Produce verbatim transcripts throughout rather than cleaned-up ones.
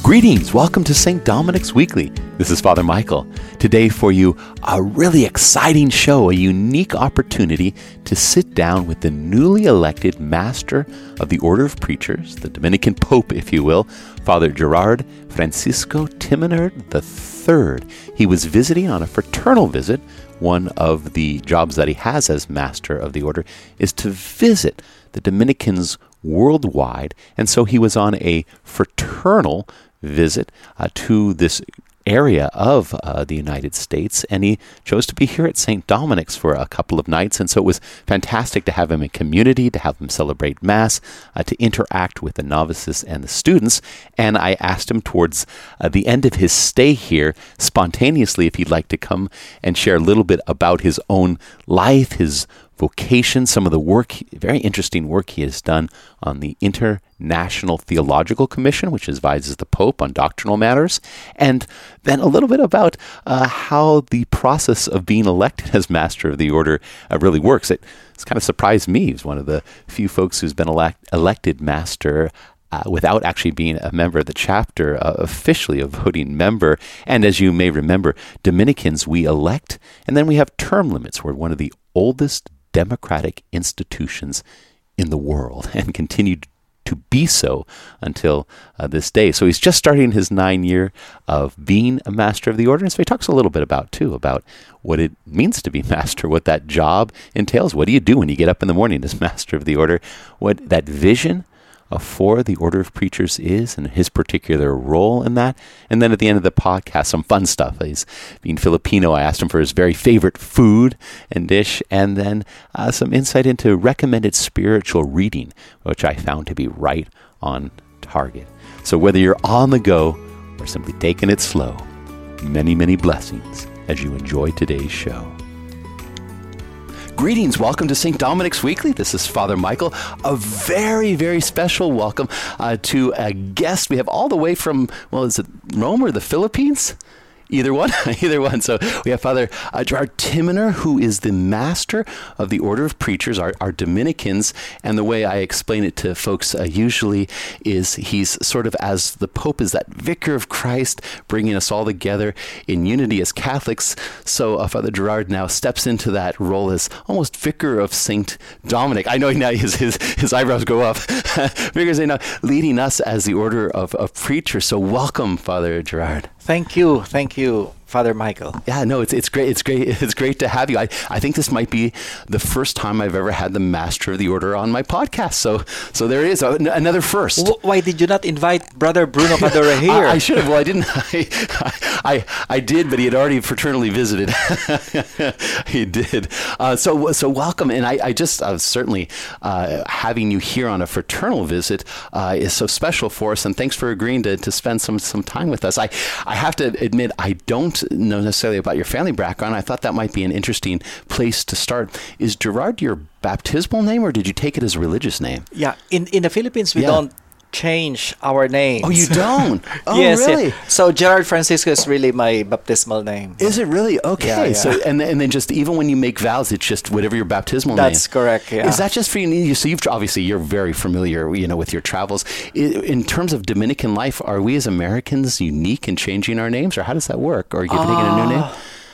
Greetings, welcome to Saint Dominic's Weekly. This is Father Michael. Today for you, a really exciting show, a unique opportunity to sit down with the newly elected Master of the Order of Preachers, the Dominican Pope, if you will, Father Gerard Francisco Timonerd the third. He was visiting on a fraternal visit. One of the jobs that he has as Master of the Order is to visit the Dominicans worldwide, and so he was on a fraternal visit uh, to this area of uh, the United States, and he chose to be here at Saint Dominic's for a couple of nights, and so it was fantastic to have him in community, to have him celebrate Mass, uh, to interact with the novices and the students, and I asked him towards uh, the end of his stay here, spontaneously, if he'd like to come and share a little bit about his own life, his vocation, some of the work, very interesting work he has done on the International Theological Commission, which advises the Pope on doctrinal matters, and then a little bit about uh, how the process of being elected as Master of the Order uh, really works. It, it's kind of surprised me. He's one of the few folks who's been elect, elected Master Uh, without actually being a member of the chapter, uh, officially a voting member. And as you may remember, Dominicans, we elect, and then we have term limits. We're one of the oldest democratic institutions in the world and continue to be so until uh, this day. So he's just starting his nine year of being a Master of the Order. And so he talks a little bit about, too, about what it means to be Master, what that job entails. What do you do when you get up in the morning as Master of the Order? What that vision for the Order of Preachers is and his particular role in that. And then at the end of the podcast, some fun stuff. He's being Filipino. I asked him for his very favorite food and dish, and then uh, some insight into recommended spiritual reading, which I found to be right on target. So whether you're on the go or simply taking it slow, many, many blessings as you enjoy today's show. Greetings. Welcome to Saint Dominic's Weekly. This is Father Michael. A very, very special welcome uh, to a guest we have all the way from, well, is it Rome or the Philippines? Either one, either one. So we have Father uh, Gerard Timonerd, who is the Master of the Order of Preachers, our, our Dominicans. And the way I explain it to folks uh, usually is he's sort of, as the Pope is that vicar of Christ, bringing us all together in unity as Catholics. So uh, Father Gerard now steps into that role as almost vicar of Saint Dominic. I know now his his, his eyebrows go up. Vicar of Saint Dominic, leading us as the Order of, of Preachers. So welcome, Father Gerard. Thank you. Thank you, Father Michael. Yeah, no, it's it's great. It's great. It's great to have you. I, I think this might be the first time I've ever had the Master of the Order on my podcast. So so there it is, another first. Why did you not invite Brother Bruno Padura here? I, I should have. Well, I didn't. I, I I did, but he had already fraternally visited. He did. Uh, so so welcome, and I I just uh, certainly uh, having you here on a fraternal visit uh, is so special for us, and thanks for agreeing to, to spend some some time with us. I I have to admit I don't know necessarily about your family background. I thought that might be an interesting place to start. Is Gerard your baptismal name, or did you take it as a religious name? Yeah, in in the Philippines we yeah. don't change our names. Oh, you don't? Oh, yes, really? Yeah. So Gerard Francisco is really my baptismal name. Is it really? Okay. Yeah, yeah. So and and then just even when you make vows, it's just whatever your baptismal That's name. That's correct. Yeah. Is that just for you? So you've obviously you're very familiar, you know, with your travels. In terms of Dominican life, are we as Americans unique in changing our names, or how does that work? Or are you uh, taking a new name?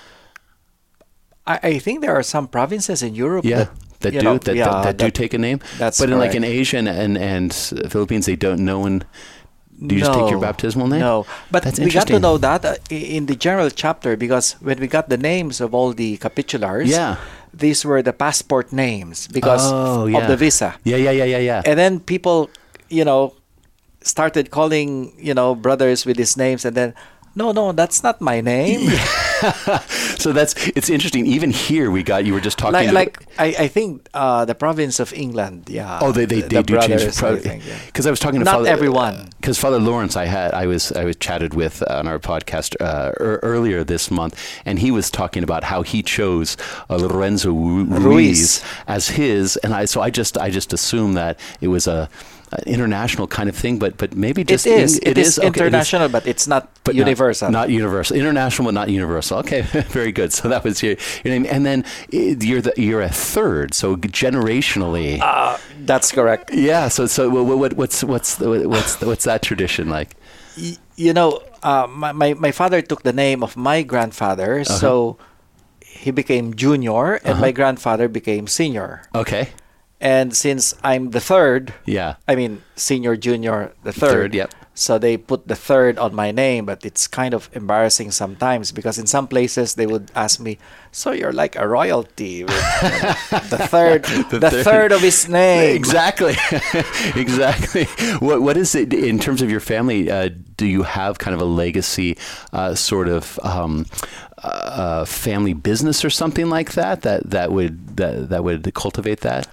I, I think there are some provinces in Europe yeah. that. That do know, that, yeah, that, that do that, take a name, that's but in correct. like in Asia and and, and Philippines, they don't know. And do you no, just take your baptismal name? No, but That's we got to know that uh, in the general chapter, because when we got the names of all the capitulars, yeah. these were the passport names because oh, f- yeah. of the visa. Yeah, yeah, yeah, yeah, yeah. And then people, you know, started calling, you know, brothers with these names, and then. No, no, that's not my name. So that's, it's interesting. Even here, we got, you were just talking. Like, to, like I, I think uh, the province of England, yeah. Oh, they they, the, they the do change the Because province. Yeah. I was talking to not Father, everyone. Because uh, Father Lawrence, I had, I was, I was chatted with on our podcast uh, er, earlier this month, and he was talking about how he chose uh, Lorenzo Ruiz, Ruiz as his, and I, so I just, I just assumed that it was a. an international kind of thing, but but maybe just it is. in, it, it is, okay, international, it is, but it's not but universal. Not, not universal. International, but not universal. Okay, very good. So that was your, your name, and then eh, you're the you're a third. So generationally, Uh, that's correct. yeah. So so what, what what's what's the, what's the, what's that tradition like? Y- you know, uh, my, my my father took the name of my grandfather, Uh-huh. so he became junior, and Uh-huh. my grandfather became senior. Okay. And since I'm the third, Yeah. I mean senior, junior, the third. Third, yep. So they put the third on my name, but it's kind of embarrassing sometimes because in some places they would ask me, "So you're like a royalty with you know, the third, the, The third. third. of his name." Exactly, exactly. What what is it in terms of your family? Uh, do you have kind of a legacy, uh, sort of um, uh, family business or something like that that that would that, that would cultivate that?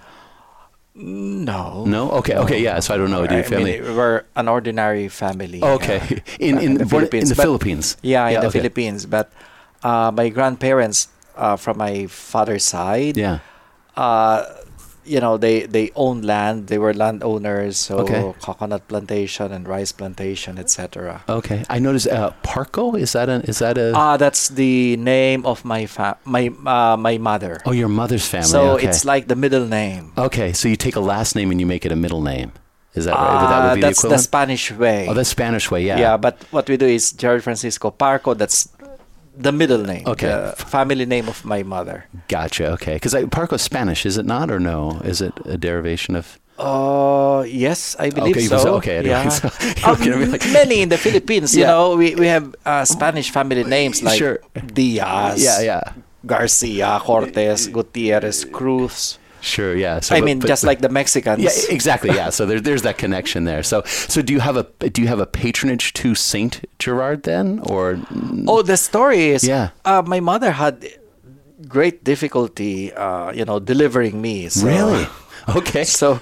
No. No. Okay. Okay. Yeah. So I don't know. Do I your family? mean, we're an ordinary family. Oh, okay. uh, In in, the born- in the Philippines. But- Philippines. Yeah, in the okay. Philippines. But uh, my grandparents, uh, from my father's side, Yeah. uh, you know, they they owned land. They were landowners, so Okay. coconut plantation and rice plantation, et cetera. Okay. I noticed uh, Parco. Is that a is that a? Ah, that's the name of my fa- my uh, my mother. oh, your mother's family. So okay. it's like the middle name. Okay. So you take a last name and you make it a middle name. Is that right? Would that would Ah, be that's the the equivalent? Spanish way. Oh, the Spanish way. Yeah. Yeah, but what we do is Gerald Francisco Parco. That's the middle name. Okay. The family name of my mother. Gotcha. Okay. Because Parco's Spanish, is it not, or no? Is it a derivation of? Uh, yes, I believe Okay, so. so- okay, anyway, yeah. so- Um, you're gonna be like- many in the Philippines, you Yeah. know, we, we have uh, Spanish family names like Sure. Diaz, Yeah. Yeah. Garcia, Cortez, Gutierrez, Cruz. Sure. Yeah. So, I but- mean, but- just like the Mexicans. Yeah. Exactly. Yeah. So there's there's that connection there. So so do you have a do you have a patronage to Saint Gerard then, or? Oh, the story is, Yeah. uh, my mother had great difficulty, uh, you know, delivering me. So, Really? Okay. So,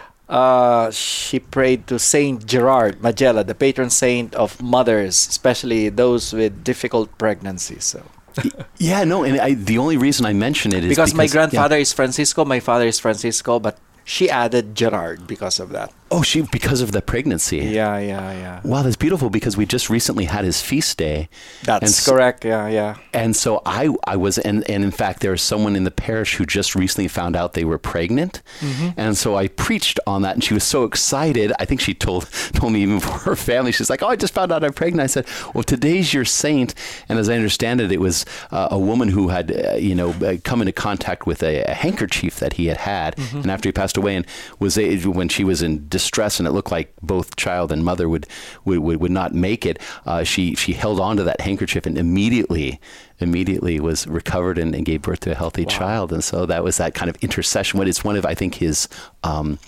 uh, she prayed to Saint Gerard Majella, the patron saint of mothers, especially those with difficult pregnancies. So, Yeah. No. And I, the only reason I mention it is because, my yeah. grandfather is Francisco, my father is Francisco, but she added Gerard because of that. Oh, she because of the pregnancy. Yeah, yeah, yeah. Wow, that's beautiful because we just recently had his feast day. That's And s- correct. Yeah, yeah. And so I, I was, and, and in fact, there was someone in the parish who just recently found out they were pregnant. Mm-hmm. And so I preached on that, and she was so excited. I think she told told me even for her family. She's like, "Oh, I just found out I'm pregnant." I said, "Well, today's your saint." And as I understand it, it was uh, a woman who had, uh, you know, uh, come into contact with a, a handkerchief that he had had, Mm-hmm. and after he passed away, and was a, when she was in distress, and it looked like both child and mother would would, would, would not make it. Uh, she she held on to that handkerchief and immediately. immediately was recovered and, and gave birth to a healthy child. And so that was that kind of intercession. What it's one of, I think, his, um,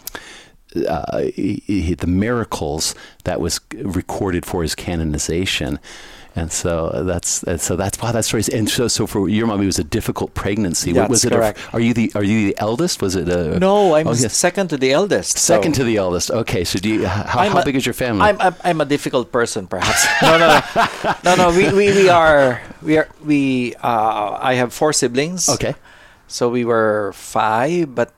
uh, he, he- the miracles that was recorded for his canonization. And so that's, and so that's, wow, that story is, and so, so for your mom, it was a difficult pregnancy. That's was it correct. A, are you the, are you the eldest? Was it a? No, I'm Oh, yes. second to the eldest. so- Second to the eldest. Okay. So do you, how, I'm how a- big is your family? I'm, I'm I'm a difficult person, perhaps. no, no, no, no, no. We, we, we are we are we. Uh, I have four siblings. okay. So we were five, but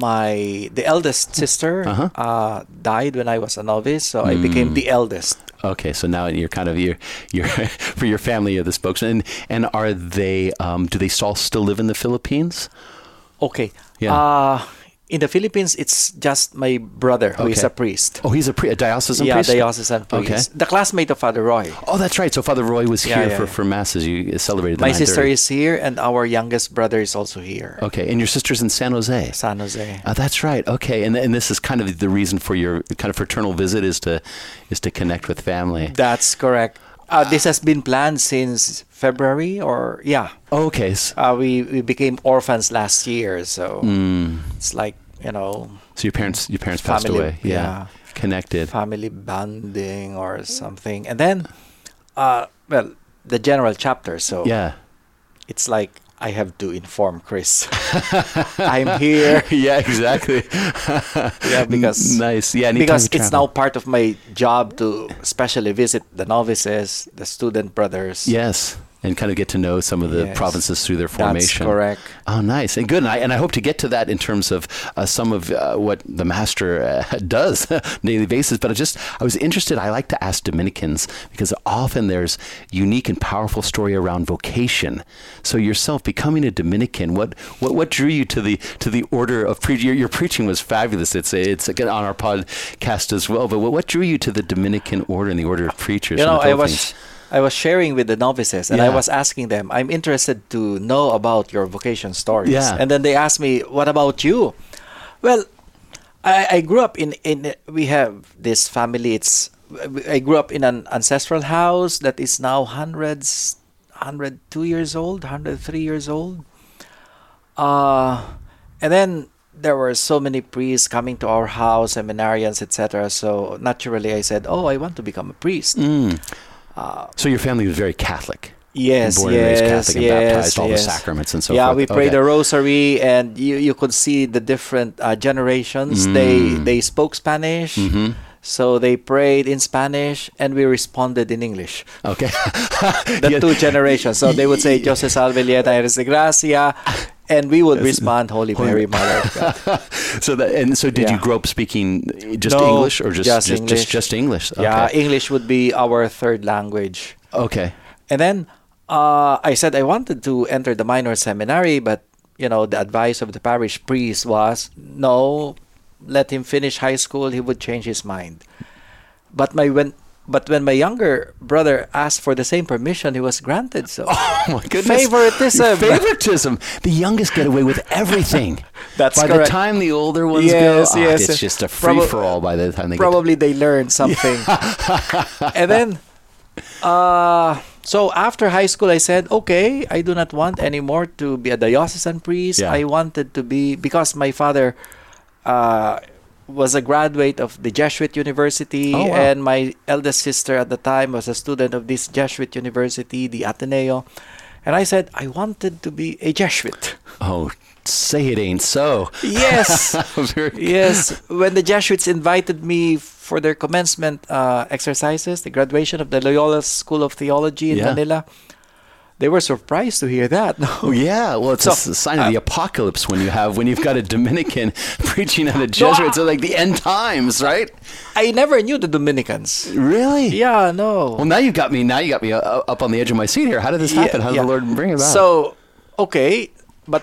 my the eldest sister Uh-huh. uh, died when I was a novice, so I became the eldest. Okay, so now you're kind of you're you're for your family, you're the spokesman. And, and are they? Um, do they all still live in the Philippines? Okay. Yeah. Uh, in the Philippines, it's just my brother who is Okay. a priest. Oh, he's a, pri- a diocesan yeah, priest. diocesan priest. Okay. The classmate of Father Roy. Oh, that's right. So Father Roy was Yeah, here yeah, for, yeah. for masses. You celebrated. The My sister nine thirty. is here, and our youngest brother is also here. Okay, and your sister's in San Jose. San Jose. Oh, that's right. Okay, and and this is kind of the reason for your kind of fraternal visit is to is to connect with family. That's correct. Uh, this has been planned since February, or yeah, Okay. s- uh, we we became orphans last year, so Mm, it's like you know so your parents your parents passed Family, away. Yeah. yeah. Connected. family bonding or something, and then uh, well, the general chapter. So Yeah. it's like I have to inform Chris. I'm here. Yeah. Exactly. Yeah, because nice. Yeah. anytime because you it's travel. now part of my job to especially visit the novices, the student brothers. Yes. and kind of get to know some of the Yes. provinces through their That's formation. correct. Oh, nice and good. And I, and I hope to get to that in terms of uh, some of uh, what the master uh, does on a daily basis. But I just, I was interested. I like to ask Dominicans because often there's unique and powerful story around vocation. So yourself becoming a Dominican, what, what, what drew you to the to the order of preaching? Your, your preaching was fabulous. It's it's again on our podcast as well. But what, what drew you to the Dominican order and the order of preachers? You in know, the I Philippines? was I was sharing with the novices, and I Yeah. was asking them, I'm interested to know about your vocation stories. Yeah. And then they asked me, what about you? Well, I, I grew up in, in, we have this family, it's, I grew up in an ancestral house that is now hundreds, one hundred two years old, one hundred three years old. Uh, and then there were so many priests coming to our house, seminarians, et cetera. So naturally I said, oh, I want to become a priest. Mm. So your family was very Catholic. Yes, and born yes, and raised Catholic and yes, baptized, all yes. the sacraments and so yeah, forth. we prayed Okay. the rosary, and you, you could see the different uh, generations. They Mm. they spoke Spanish, Mhm. so they prayed in Spanish, and we responded in English. Okay. The Yeah. two generations. So they would say, Dios te salve, llena eres de gracia, and we would respond, Holy Mary, Mother of God. So that and so did you Yeah. grow up speaking just No, English or just just just, English. just just English? Okay. Yeah, English would be our third language. Okay. And then uh, I said I wanted to enter the minor seminary, but you know the advice of the parish priest was no, let him finish high school. He would change his mind. But my when but when my younger brother asked for the same permission, he was granted. So Oh my goodness. Favoritism. Favoritism. The youngest get away with everything. That's by correct. the time the older ones Yes, go, ah, yes. it's just a free Proba- for all by the time they probably they learned something. And then, uh, so after high school, I said, okay, I do not want anymore to be a diocesan priest. Yeah. I wanted to be, because my father uh, was a graduate of the Jesuit University, Oh, wow. and my eldest sister at the time was a student of this Jesuit University, the Ateneo. And I said, I wanted to be a Jesuit. get. Oh, say it ain't so. Yes. Very Yes, when the Jesuits invited me for their commencement uh, exercises, the graduation of the Loyola School of Theology in Yeah. Manila, they were surprised to hear that. Oh, yeah, well, it's So, a s- sign of uh, the apocalypse when you have when you've got a Dominican preaching at a Jesuit. So like the end times, right? I never knew the Dominicans. Really? Yeah, no. Well, now you got me. Now you got me uh, up on the edge of my seat here. How did this Yeah, happen? How did yeah. the Lord bring it about? So, okay, but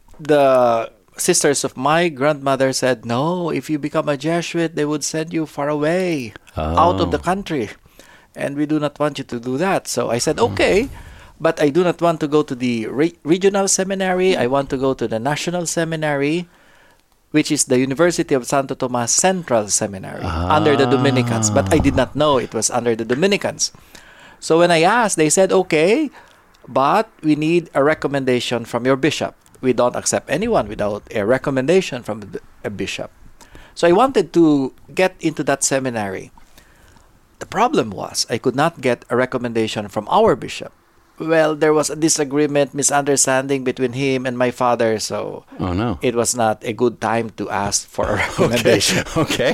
the sisters of my grandmother said, no, if you become a Jesuit, they would send you far away, out of the Oh. country. And we do not want you to do that. So I Hmm. said, okay, but I do not want to go to the re- regional seminary. I want to go to the national seminary, which is the University of Santo Tomas Central Seminary, under the Dominicans. But I did not know it was under the Dominicans. So when I asked, they said, okay, but we need a recommendation from your bishop. We don't accept anyone without a recommendation from the- a bishop. So I wanted to get into that seminary. The problem was I could not get a recommendation from our bishop. Well, there was a disagreement, misunderstanding between him and my father, so oh no. it was not a good time to ask for a Okay. recommendation. Okay.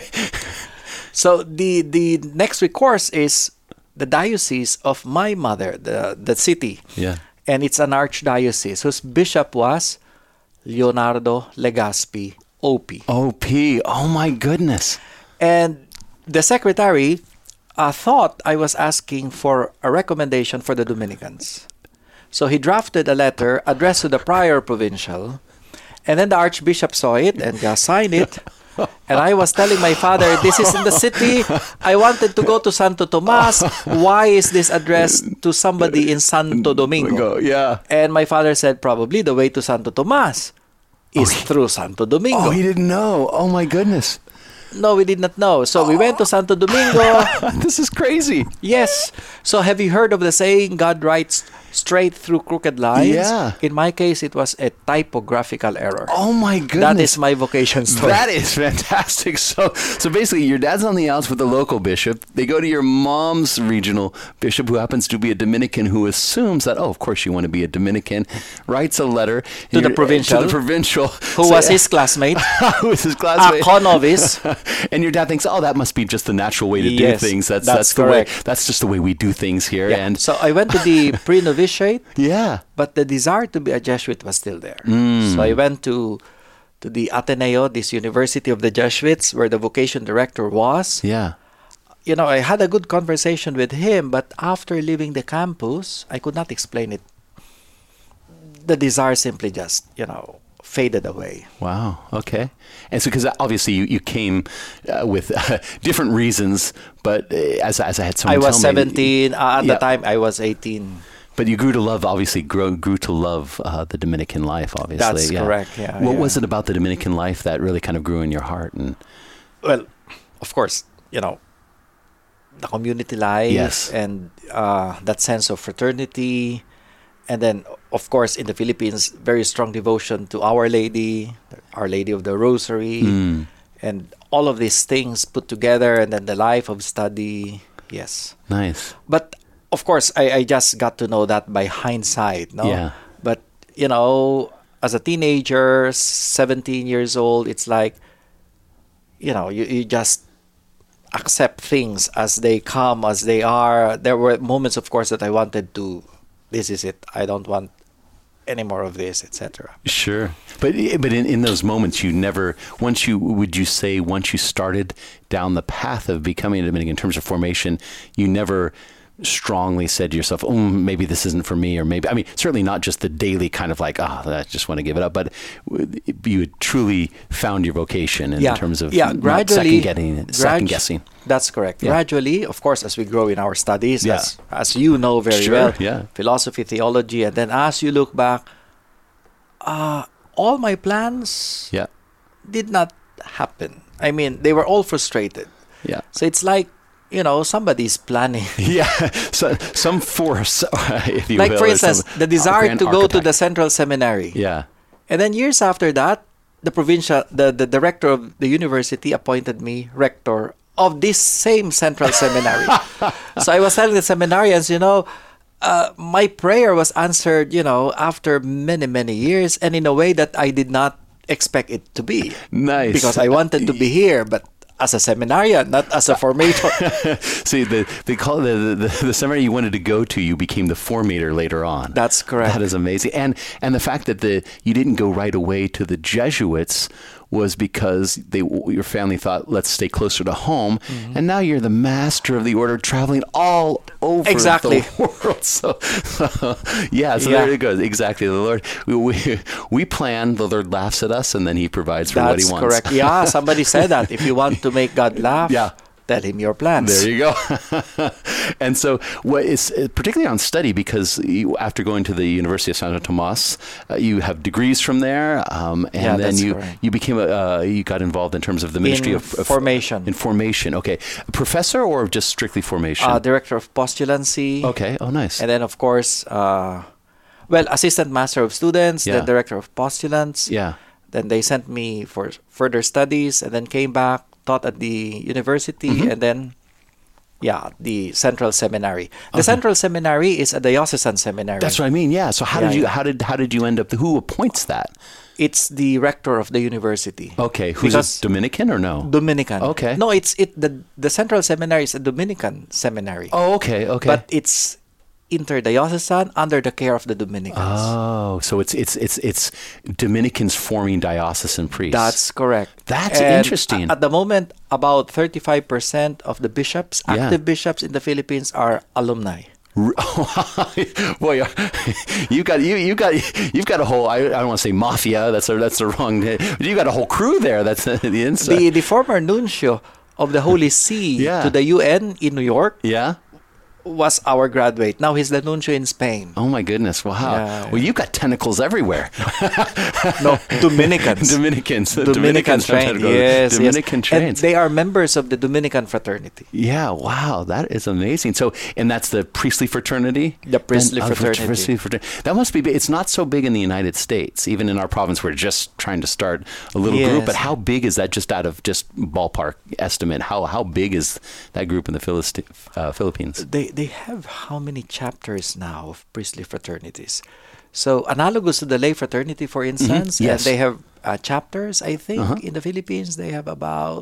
So the the next recourse is the diocese of my mother, the the city, Yeah. and it's an archdiocese whose bishop was Leonardo Legaspi, O P. O P. Oh my goodness. And the secretary uh, thought I was asking for a recommendation for the Dominicans. So he drafted a letter addressed to the prior provincial, and then the archbishop saw it and uh, signed it. And I was telling my father, this is in the city. I wanted to go to Santo Tomas. Why is this addressed to somebody in Santo Domingo? Go. Yeah. And my father said, probably the way to Santo Tomas is he- through Santo Domingo. Oh, he didn't know. Oh my goodness. No, we did not know. So we went to Santo Domingo. This is crazy. Yes. So have you heard of the saying, God writes straight through crooked lines? Yeah. In my case, it was a typographical error. Oh my goodness. That is my vocation story. That is fantastic. So, so basically, your dad's on the outs with the local bishop. They go to your mom's regional bishop, who happens to be a Dominican, who assumes that, oh, of course, you want to be a Dominican. Writes a letter To the Your- provincial. To the provincial, Who Say- was his classmate, who was his a classmate? co-novice. And your dad thinks, oh, that must be just the natural way to Yes, do things. That's that's that's the correct. way. That's just the way we do things here. Yeah. And So I went to the pre-novitiate, yeah, but the desire to be a Jesuit was still there. Mm. So I went to to the Ateneo, this University of the Jesuits, where the vocation director was. yeah, You know, I had a good conversation with him, but after leaving the campus, I could not explain it. The desire simply just, you know, faded away. wow, okay. And so, because obviously you you came uh, with uh, different reasons, but uh, as as I had someone I was tell me, seventeen. Uh, at Yeah. the time, I was eighteen. but you grew to love, obviously, grew grew to love uh, the Dominican life. Obviously, That's yeah. correct, yeah, What yeah. was it about the Dominican life that really kind of grew in your heart? And Well, of course, you know, the community life Yes. and uh, that sense of fraternity. And then, of course, in the Philippines, very strong devotion to Our Lady, Our Lady of the Rosary, Mm. and all of these things put together, and then the life of study. Yes. nice, But, of course, I, I just got to know that by hindsight, no? Yeah. But, you know, as a teenager, seventeen years old, it's like, you know, you, you just accept things as they come, as they are. There were moments, of course, that I wanted to, this is it. I don't want any more of this, et cetera. sure. But but in, in those moments, you never once you would you say once you started down the path of becoming a Dominican in terms of formation, you never strongly said to yourself, oh, maybe this isn't for me, or maybe, I mean, certainly not just the daily kind of like, ah, I just want to give it up, but you had truly found your vocation in terms of yeah, not gradually, second getting, grad- second guessing. That's correct. Yeah. Gradually, of course, as we grow in our studies, Yeah. as, as you know very Sure, well, yeah. philosophy, theology, and then as you look back, uh, all my plans Yeah, did not happen. I mean, they were all frustrated. yeah. So it's like, you know, somebody's planning. Yeah, so some force, if you Like, will, for or instance, some the desire grand to go to architect. the Central Seminary. Yeah, And then years after that, the provincial, the, the director of the university appointed me rector of this same Central Seminary. So I was telling the seminarians, you know, uh, my prayer was answered, you know, after many, many years, and in a way that I did not expect it to be. Nice. Because I wanted to be here, but as a seminarian, not as a formator. See, the they call the, the the seminary you wanted to go to, you became the formator later on. That's correct. That is amazing, and and the fact that the you didn't go right away to the Jesuits was because they your family thought, let's stay closer to home, Mm-hmm. and now you're the master of the order, traveling all over Exactly. the world. So, so yeah, so Yeah. there it goes. Exactly, the Lord. We, we we plan, the Lord laughs at us, and then He provides for what He That's wants. correct. Yeah, somebody said that. If you want to make God laugh, Yeah. tell Him your plans. There you go. And so, what is particularly on study, because you, after going to the University of Santo Tomas, uh, you have degrees from there, um, and Yeah, then that's you correct. you became a uh, you got involved in terms of the ministry In of, of formation. In formation, okay, professor or just strictly formation? Uh, director of postulancy. okay. Oh, nice. And then, of course, uh, well, assistant master of students, Yeah. then director of postulants. Yeah. Then they sent me for further studies, and then came back, taught at the university, Mm-hmm. and then, yeah, the Central Seminary. The Central Seminary is a diocesan seminary. That's what I mean. Yeah. So how Yeah, did you yeah. how did how did you end up? Who appoints that? It's the rector of the university. Okay. Who's Because- it, Dominican or no? Dominican. Okay. No, it's it the the Central Seminary is a Dominican seminary. oh, okay. Okay. But it's interdiocesan under the care of the Dominicans. oh, so it's it's it's it's Dominicans forming diocesan priests. That's correct. That's And interesting. a- At the moment, about thirty-five percent of the bishops, Yeah. active bishops in the Philippines, are alumni. Boy, you got you you got you've got a whole. I, I don't want to say mafia. That's a that's the wrong. But you got a whole crew there. That's the inside. The, the former nuncio of the Holy See Yeah. to the U N in New York yeah. was our graduate. Now he's the nuncio in Spain. Oh my goodness! Wow. Yeah. Well, you got tentacles everywhere. No, Dominicans. Dominicans. Dominican have trained, tentacles. yes, Dominican yes. trains. And they are members of the Dominican fraternity. Yeah, wow, that is amazing. So, and that's the priestly fraternity? The priestly And- oh, fraternity. priestly fraternity. That must be big. It's not so big in the United States. Even in our province, we're just trying to start a little group. Yes. But how big is that, just out of just ballpark estimate? How how big is that group in the Philist- uh, Philippines? They they have how many chapters now of priestly fraternities? So analogous to the lay fraternity, for instance, yes. and they have uh, chapters. I think Uh-huh. in the Philippines they have about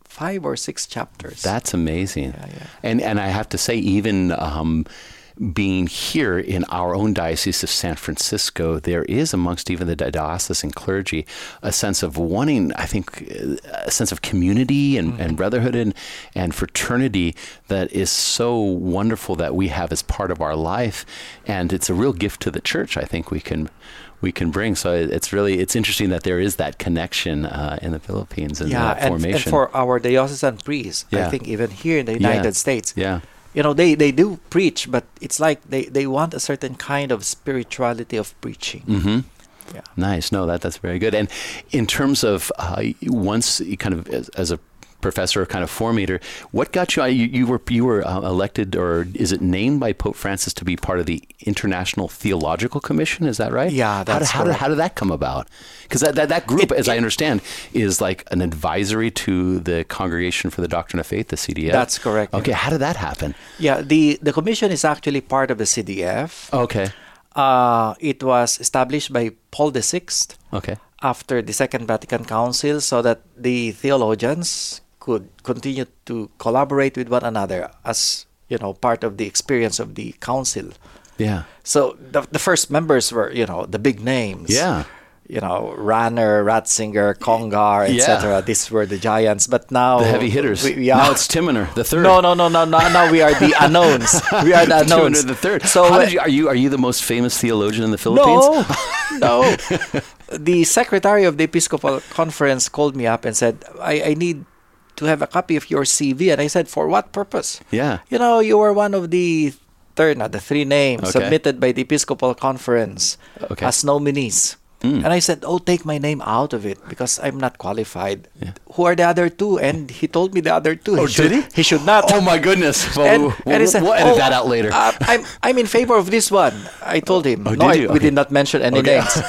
five or six chapters. That's amazing. Yeah, yeah. And and I have to say, even um, being here in our own Diocese of San Francisco, there is amongst even the diocesan clergy a sense of wanting, I think, a sense of community and, mm-hmm. and brotherhood and, and fraternity that is so wonderful that we have as part of our life. And it's a real gift to the church, I think we can we can bring. So it's really, it's interesting that there is that connection uh, in the Philippines and yeah, that and, formation. and for our diocesan priests, Yeah. I think even here in the United Yeah. States, Yeah. you know, they, they do preach, but it's like they, they want a certain kind of spirituality of preaching. Mm-hmm. Yeah. Nice. No, that that's very good. And in terms of uh, once you kind of as, as a professor, kind of formator, what got you? You, you were you were uh, elected, or is it named by Pope Francis to be part of the International Theological Commission? Is that right? Yeah, how that's did, how did, correct. how did that come about? Because that, that that group, It- as I it- understand, is like an advisory to the Congregation for the Doctrine of Faith, the C D F. That's correct. Okay, how did that happen? Yeah, the, the commission is actually part of the C D F. Okay, Uh, it was established by Paul the Sixth okay, after the Second Vatican Council so that the theologians could continue to collaborate with one another as, you know, part of the experience of the council. yeah, So the, the first members were, you know, the big names. yeah. You know, Ranner, Ratzinger, Congar, et cetera. Yeah. These were the giants. But now The heavy hitters. We, yeah. Now it's Timiner the third. No, no, no, no, no. Now we are the unknowns. We are the unknowns. Timiner the third. So How when- did you, are you are you the most famous theologian in the Philippines? No, no. The secretary of the Episcopal Conference called me up and said, I, I need to have a copy of your C V. And I said, for what purpose? Yeah. You know, you were one of the third, not the three names Okay. submitted by the Episcopal Conference Okay. as nominees. Mm. And I said, oh, take my name out of it because I'm not qualified. Yeah. Who are the other two? And he told me the other two. Oh, should, did he? He should not. Oh my goodness! Well, And, we'll, and he said, we'll edit "Oh, that out later. uh, I'm I'm in favor of this one. I told him. Oh, no, did I- you? we Okay. did not mention any Okay. names.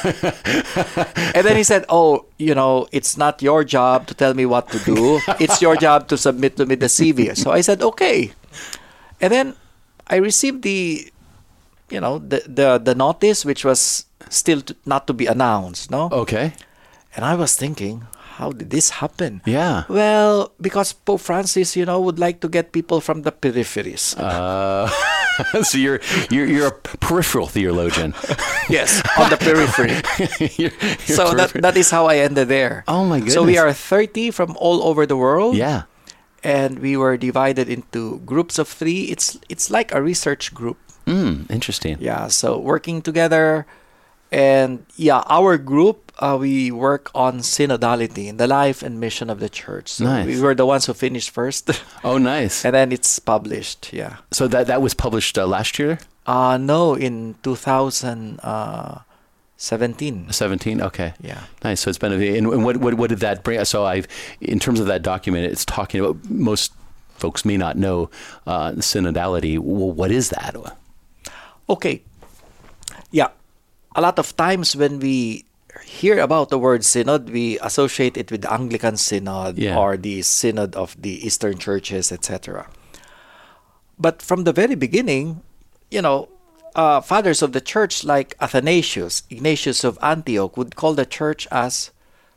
And then he said, "Oh, you know, it's not your job to tell me what to do. It's your job to submit to me the C V." So I said, "Okay." And then I received the, you know, the the, the notice, which was still to, not to be announced. No. Okay. And I was thinking, how did this happen? Yeah. Well, because Pope Francis, you know, would like to get people from the peripheries. Uh, so you're you're you're a peripheral theologian. Yes, on the periphery. You're- you're So that, peripheral. that is how I ended there. Oh my So we goodness. are thirty from all over the world. Yeah. And we were divided into groups of three. It's it's like a research group. Mm, interesting. Yeah, so working together. And yeah, our group, uh, we work on synodality in the life and mission of the church. So Nice. we were the ones who finished first. Oh, nice. And then it's published, yeah. So that that was published uh, last year, Uh, no, in two thousand seventeen. seventeen. Okay. Yeah. Nice. So it's been a, and and what what what did that bring? So I've in terms of that document, it's talking about most folks may not know uh, synodality. Well, what is that? Okay. Yeah. A lot of times when we hear about the word synod, we associate it with the Anglican Synod Yeah. or the Synod of the Eastern Churches, et cetera. But from the very beginning, you know, uh, fathers of the church like Athanasius, Ignatius of Antioch would call the church as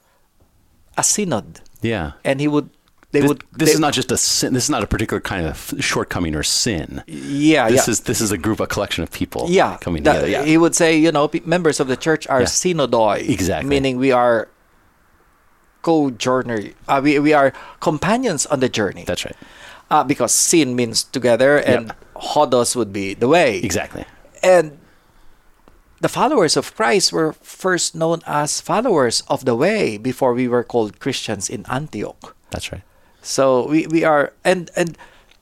a synod, Yeah. and he would they This, would this they- is not just a sin. This is not a particular kind of shortcoming or sin. yeah This yeah is this is a group, a collection of people. yeah coming that- together. Yeah. He would say, you know, pe- members of the church are Yeah. synodoi, Exactly. meaning we are co-journey. Uh, we we are companions on the journey. That's right. Uh, because syn means together, and hodos would be the way. Exactly. And the followers of Christ were first known as followers of the way before we were called Christians in Antioch. That's right. So we, we are and and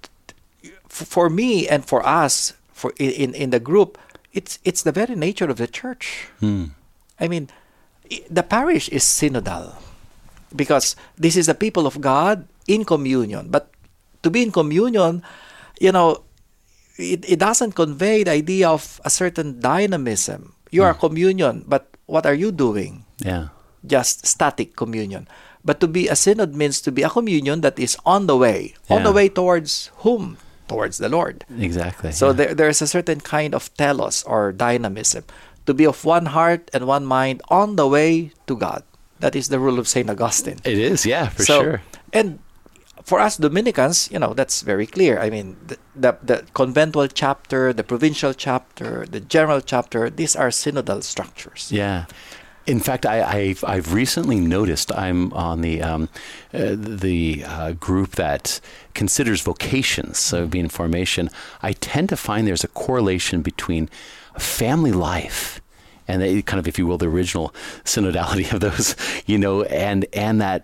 f- for me and for us for in in the group, it's it's the very nature of the church. Hmm. I mean, i- the parish is synodal because this is the people of God in communion. But to be in communion, you know, it, it doesn't convey the idea of a certain dynamism. You are communion, but what are you doing? Yeah. Just static communion. But to be a synod means to be a communion that is on the way. On the Yeah. way towards whom? Towards the Lord. Exactly. So yeah. there, there's a certain kind of telos or dynamism. To be of one heart and one mind on the way to God. That is the rule of Saint Augustine. It is. Yeah, for so, sure. And for us Dominicans, you know, that's very clear. I mean, the, the, the conventual chapter, the provincial chapter, the general chapter, these are synodal structures. Yeah. In fact, I, I've, I've recently noticed I'm on the um, uh, the uh, group that considers vocations, so being formation. I tend to find there's a correlation between family life and the, kind of, if you will, the original synodality of those, you know, and and that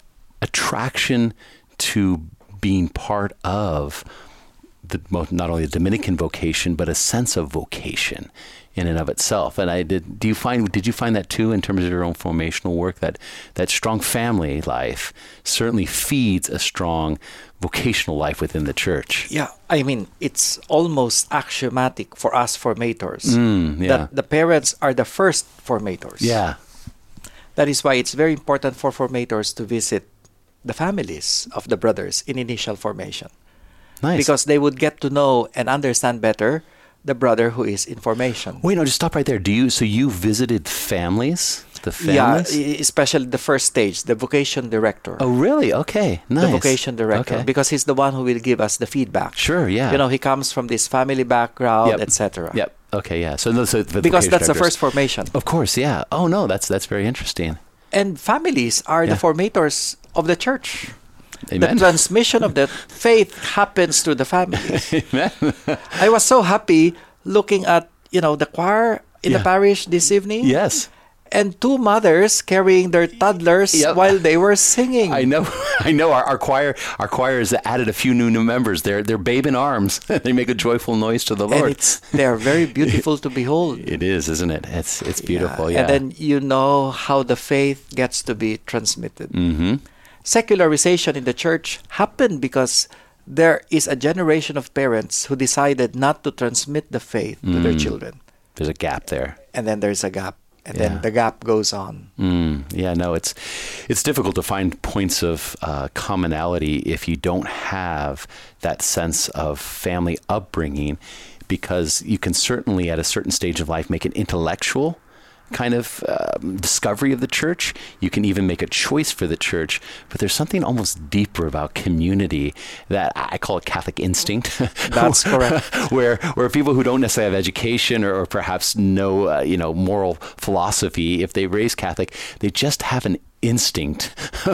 attraction to being part of the not only the Dominican vocation, but a sense of vocation in and of itself. And I did. Do you find? Did you find that too in terms of your own formational work? That that strong family life certainly feeds a strong vocational life within the church. Yeah, I mean, it's almost axiomatic for us formators Mm, yeah. that the parents are the first formators. Yeah. That is why it's very important for formators to visit the families of the brothers in initial formation. Nice. Because they would get to know and understand better the brother who is in formation. Wait, no, just stop right there. Do you? So you visited families, the Yeah, families? e- especially the first stage, the vocation director. Oh, really? Okay, nice. The vocation director, Okay. because he's the one who will give us the feedback. Sure, yeah. You know, he comes from this family background, Yep. et cetera. Yep. Okay, yeah. So, no, so the Because vocation that's the directors- first formation. Of course, yeah. Oh no, that's that's very interesting. And families are Yeah. the formators of the church. Amen. The transmission of the faith happens through the family. Amen. I was so happy looking at, you know, the choir in Yeah. the parish this evening. Yes. And two mothers carrying their toddlers Yep. while they were singing. I know, I know. Our, our choir, our choir has added a few new new members. They're they're babe in arms. They make a joyful noise to the And Lord. it's they are very beautiful to behold. It is, isn't it? It's it's beautiful. Yeah. And then you know how the faith gets to be transmitted. Mm-hmm. Secularization in the church happened because there is a generation of parents who decided not to transmit the faith to their Mm. children. There's a gap there. And then there's a gap. And Yeah. then the gap goes on. Mm, yeah, no, it's it's difficult to find points of uh, commonality if you don't have that sense of family upbringing, because you can certainly at a certain stage of life make an intellectual kind of um, discovery of the church. You can even make a choice for the church, but there's something almost deeper about community that I call it Catholic instinct. That's correct. where where people who don't necessarily have education or, or perhaps no uh, you know moral philosophy, if they raise Catholic, they just have an instinct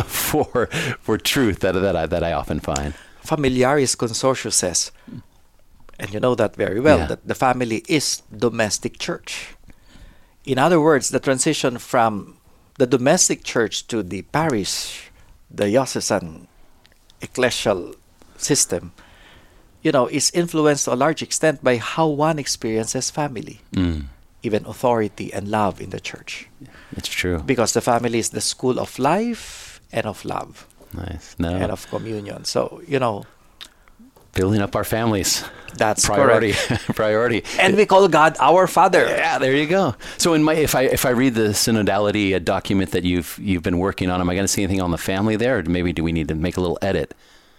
for for truth that that I, that I often find. Familiaris consortius, and you know that very well, Yeah. that the family is domestic church. In other words, the transition from the domestic church to the parish, the diocesan ecclesial system, you know, is influenced to a large extent by how one experiences family, Mm, even authority and love in the church. it's true. Because the family is the school of life and of love Nice. No, and of communion. So, you know, building up our families. that's Priority. correct. Priority. And we call God our Father. Yeah, there you go. So, in my if I if I read the synodality uh, document that you've you've been working on, am I going to see anything on the family there, or maybe do we need to make a little edit?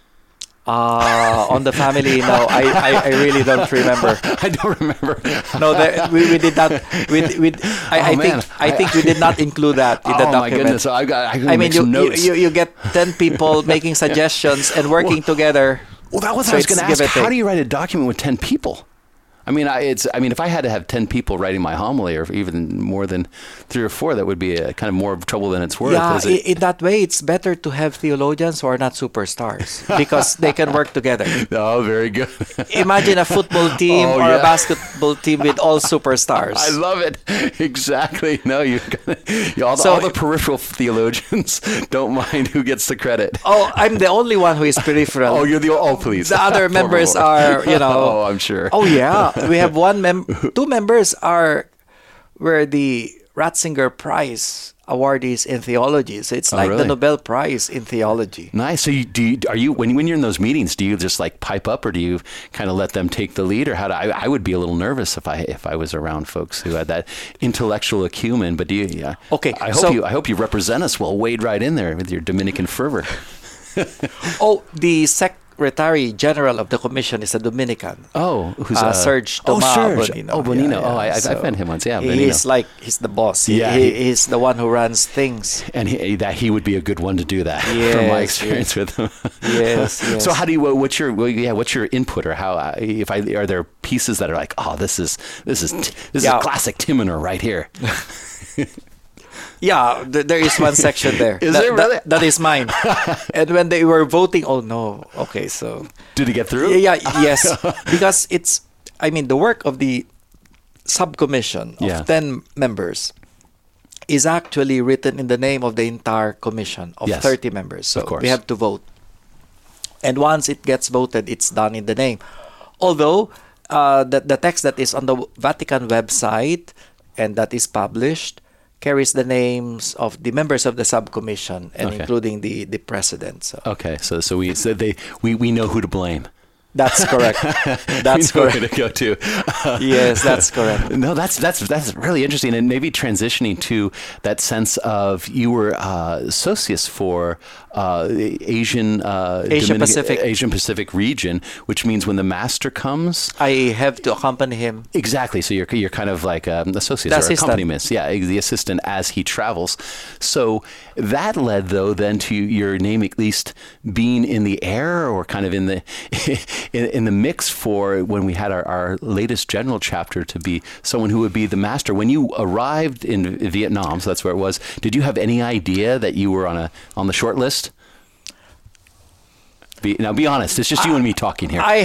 Uh, on the family, no, I, I, I really don't remember. I don't remember. No, there, we, we did not. We, we, I, Oh, I man. think I think we did not include that in the Oh my document. goodness! I got. I, I mean, make you, some you, notes. you you get ten people making suggestions and working together. Well, that was So what I was it's going to give ask. and How take. do you write a document with ten people? I mean, I, it's. I mean, if I had to have ten people writing my homily, or even more than three or four, that would be a, kind of more trouble than it's worth. Yeah, is i- it? in that way, it's better to have theologians who are not superstars because they can work together. Oh, very good. Imagine a football team Oh, or yeah. a basketball team with all superstars. I love it. Exactly. No, you. you all, the, So- all the peripheral theologians don't mind who gets the credit. Oh, I'm the only one who is peripheral. Oh, you're the. Oh, please. The other Poor members Lord. are, you know. Oh, I'm sure. Oh yeah, we have one mem. Two members are were the Ratzinger Prize awardees in theology. So it's Oh, like the really? Nobel Prize in theology. Nice. So, you, do you, are you when when you're in those meetings? Do you just like pipe up, or do you kind of let them take the lead, or how? Do, I I would be a little nervous if I if I was around folks who had that intellectual acumen. But do you? Yeah. Okay, I hope so- you. I hope you represent us well. Wade right in there with your Dominican fervor. Oh, the sec Secretary General of the Commission is a Dominican. Oh, who's uh, uh, Serge Oh, Toma Serge. Bonino. Oh, Bonino. Yeah, yeah. Oh, I, I've, So I've met him once. Yeah, he's Bonino. like he's the boss. He, Yeah, he, he- he's the one who runs things. And he, that he would be a good one to do that from my Yes, experience with him. Yes, yes. So how do you? What's your? Well, yeah. What's your input or how? uh, If I are there pieces that are like, oh, this is this is this Yeah. is classic Timoner right here. Yeah, th- there is one section there. Is that, there really? that, that is mine. And when they were voting, oh no. Okay, so Did he get through? yeah, yeah yes, because it's. I mean, the work of the subcommission of Yeah. ten members is actually written in the name of the entire commission of Yes. thirty members. So Of course. we have to vote. And once it gets voted, it's done in the name. Although uh, the, the text that is on the Vatican website and that is published carries the names of the members of the subcommission and Okay. including the, the president. So Okay, so so we so they we, we know who to blame. that's correct. That's we know correct. who to go to. Yes, that's correct. No, that's that's that's really interesting, and maybe transitioning to that sense of you were uh, associates for uh, the Asian uh, Asia Dominican- Pacific. Asian Pacific region, which means when the master comes. I have to accompany him. Exactly. So you're you're kind of like um, associates The or assistant. accompaniments. Yeah, the assistant as he travels. So that led though then to your name at least being in the air or kind of in the in, in the mix for when we had our, our latest general chapter to be someone who would be the master. When you arrived in Vietnam, so that's where it was. Did you have any idea that you were on a on the short list? Be, now, be honest. It's just you and me talking here. I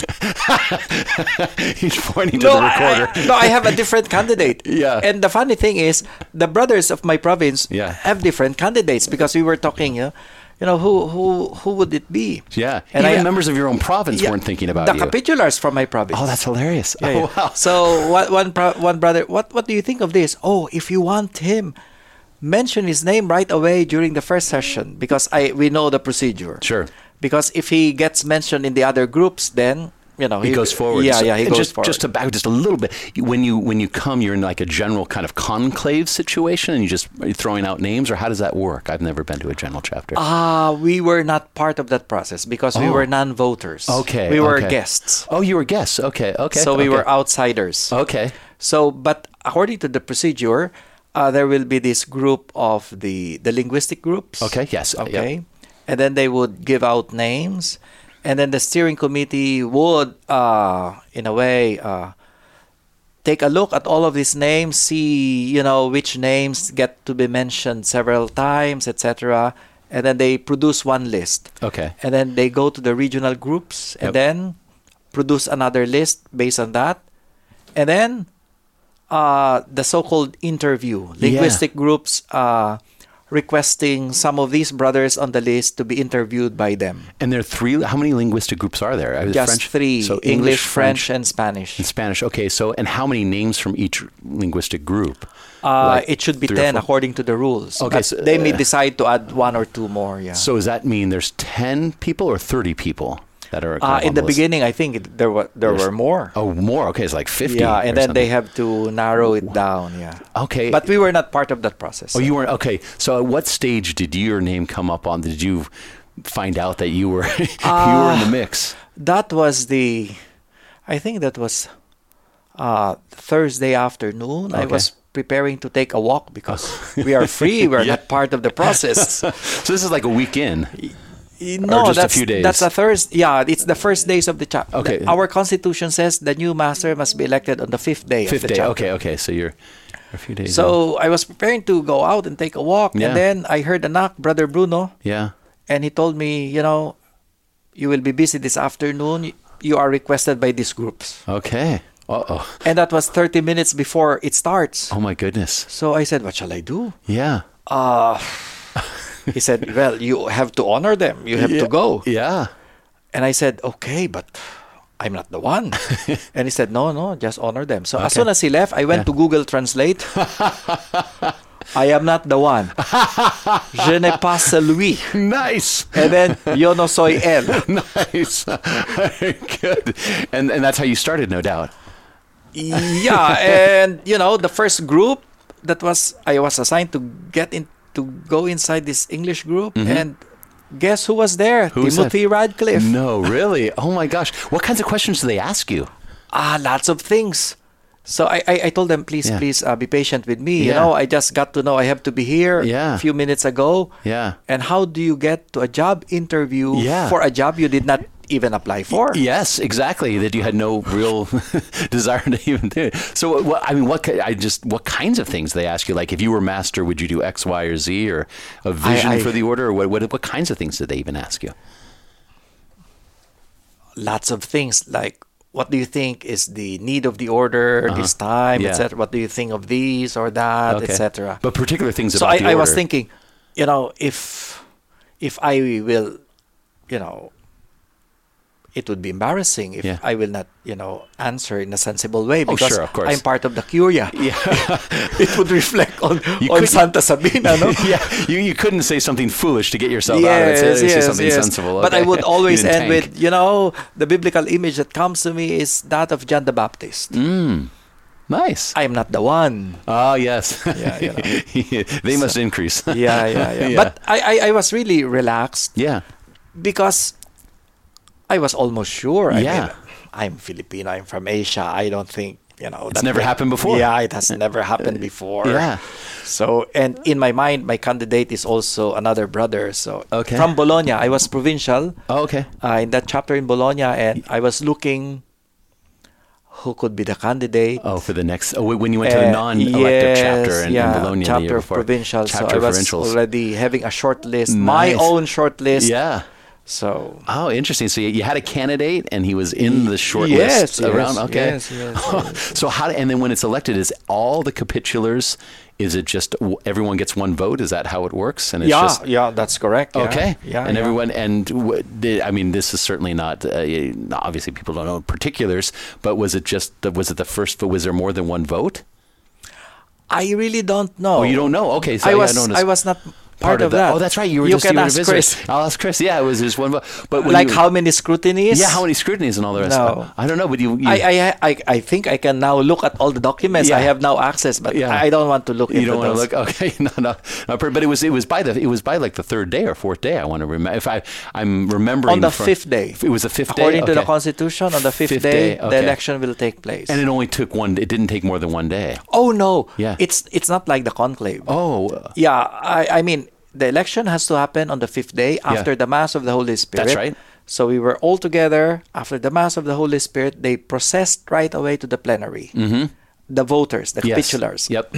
He's pointing to no, the I, recorder. I- no, I have a different candidate. Yeah. And the funny thing is, the brothers of my province Yeah. have different candidates because we were talking, you know, you know who who who would it be? Yeah, And even I- members of your own province Yeah, weren't thinking about the you. capitulars from my province. Oh, that's hilarious. Yeah, oh, yeah. wow. So one one pro- one brother, what what do you think of this? Oh, if you want him, mention his name right away during the first session because I we know the procedure. Sure. Because if he gets mentioned in the other groups, then you know He goes forward. Yeah, So- yeah, he and goes just, forward. Just to back just a little bit, you- when you when you come, you're in like a general kind of conclave situation, and you just are you throwing out names, or how does that work? I've never been to a general chapter. Ah, we were not part of that process because we Oh. were non-voters. Okay, we were okay. guests. Oh, you were guests. Okay, okay. So we okay. were outsiders. Okay. So, but according to the procedure, uh, there will be this group of the the linguistic groups. Okay. Yes. uh, Okay. yep. And then they would give out names, and then the steering committee would, uh, in a way, uh, take a look at all of these names, see you know which names get to be mentioned several times, et cetera. And then they produce one list. Okay. And then they go to the regional groups and Yep. then produce another list based on that. And then uh, the so-called interview. Linguistic groups uh, requesting some of these brothers on the list to be interviewed by them. And there are three. How many linguistic groups are there? Uh, Just French? three. So English, French, and Spanish. and Spanish. Okay. So, and how many names from each linguistic group? Uh, Like it should be three or ten four? according to the rules. Okay, But so, they may uh, decide to add one or two more. Yeah. So does that mean there's ten people or thirty people that are kind uh, of in on the list? beginning, I think it, there were there There's- were more. Oh, more. Okay, it's like fifty. Yeah, or and then they something. have to narrow it down. Yeah. Okay. But we were not part of that process. Oh, you weren't. Okay. So at what stage did your name come up on? Did you find out that you were you were in the mix? That was the, I think that was uh, Thursday afternoon. I Okay. was preparing to take a walk because we are free. We're Yeah. not part of the process. So this is like a week in. No, just a that's few days? that's a Thursday. Yeah, it's the first days of the chapter. Okay. Our constitution says the new master must be elected on the fifth day Fifth of the day. chapter. Okay. Okay. So you're a few days. in. So I was preparing to go out and take a walk, Yeah. and then I heard a knock, Brother Bruno, Yeah. and he told me, you know, you will be busy this afternoon. You are requested by these groups. Okay. Uh oh. And that was thirty minutes before it starts. Oh my goodness. So I said, what shall I do? Yeah. Uh, he said, well, you have to honor them. You have Yeah. to go. Yeah. And I said, okay, but I'm not the one. And he said, no, no, just honor them. So as Okay. soon as he left, I went Yeah. to Google Translate. I am not the one. Je ne pas celui. Nice. And then, yo no soy él. Nice. Good. And and that's how you started, no doubt. Yeah, and you know, the first group that was I was assigned to get in to go inside this English group, Mm-hmm. and Guess who was there? Who was Timothy Radcliffe. No, really? Oh my gosh. What kinds of questions do they ask you? Ah, lots of things. So I, I, I told them, please, Yeah. please uh, be patient with me. You Yeah. know, I just got to know I have to be here Yeah. a few minutes ago. Yeah. And how do you get to a job interview Yeah. for a job you did not even apply for? Yes, exactly. That you had no real desire to even do it. So, what, I mean, what ki- I just what kinds of things they ask you? Like, if you were master, would you do X, Y, or Z, or a vision I- for the order, or what? What, what kinds of things did they even ask you? Lots of things like, what do you think is the need of the order this time, Yeah. et cetera? What do you think of these or that, Okay. et cetera? But particular things So about I, the I order. was thinking, you know, if if I will, you know, it would be embarrassing if Yeah. I will not, you know, answer in a sensible way Oh, because sure, of course. I'm part of the curia. Yeah. It would reflect on, You on could- Santa Sabina, no? yeah, you, you couldn't say something foolish to get yourself out of it. Say, say something sensible. But I Okay. would You always didn't end tank. with, you know, the biblical image that comes to me is that of John the Baptist. Mm, nice. I am not the one. Oh, yes. Yeah, you know. They must increase. Yeah, yeah, yeah. Yeah. But I, I, I was really relaxed Yeah. because I was almost sure. I Yeah. mean, I'm Filipino. I'm from Asia. I don't think, you know. It's that never may- happened before. Yeah, it has never happened before. Yeah. So, and in my mind, my candidate is also another brother. So, Okay. from Bologna, I was provincial Oh, okay. uh, in that chapter in Bologna, and I was looking who could be the candidate. Oh, for the next. Oh, when you went to the Uh, non-elective yes, chapter in, yeah, in Bologna the chapter year of before. provincial. Chapter so I was provincials. already having a short list, my Nice. own short list. Yeah. So Oh, interesting. So you, you had a candidate, and he was in the short yes, list around. yes, Okay. yes, yes, yes. So how? And then when it's elected, is all the capitulars? Is it just w- everyone gets one vote? Is that how it works? And it's yeah, just yeah, that's correct. yeah. okay. Yeah, and yeah. everyone and w- the- I mean, this is certainly not. Uh, obviously, people don't know particulars. But was it just? The, was it the first vote? Was there more than one vote? I really don't know. Oh, you don't know? Okay, so I yeah, was I don't I was not part, of, that. Oh, that's right. You were you just can you were ask a visitor. Chris. I'll ask Chris. Yeah, it was just one vote. But when Like you, how many scrutinies? Yeah, how many scrutinies and all the rest. No. I don't know, but you. you I, I I I think I can now look at all the documents. Yeah. I have now access, but Yeah. I don't want to look you into don't want to those. look. Okay, no, no, no. But it was it was by the it was by like the third day or fourth day. I want to remember. If I I'm remembering On the from- fifth day. It was the fifth According day. to the Okay. Constitution, on the fifth, Fifth day, day, the okay. election will take place. And it only took one. It didn't take more than one day. oh no, Yeah. it's it's not like the conclave. Oh, uh, Yeah, I I mean the election has to happen on the fifth day after the Mass of the Holy Spirit. That's right. So we were all together after the Mass of the Holy Spirit. They processed right away to the plenary. Mm-hmm. The voters, the yes. capitulars. Yep.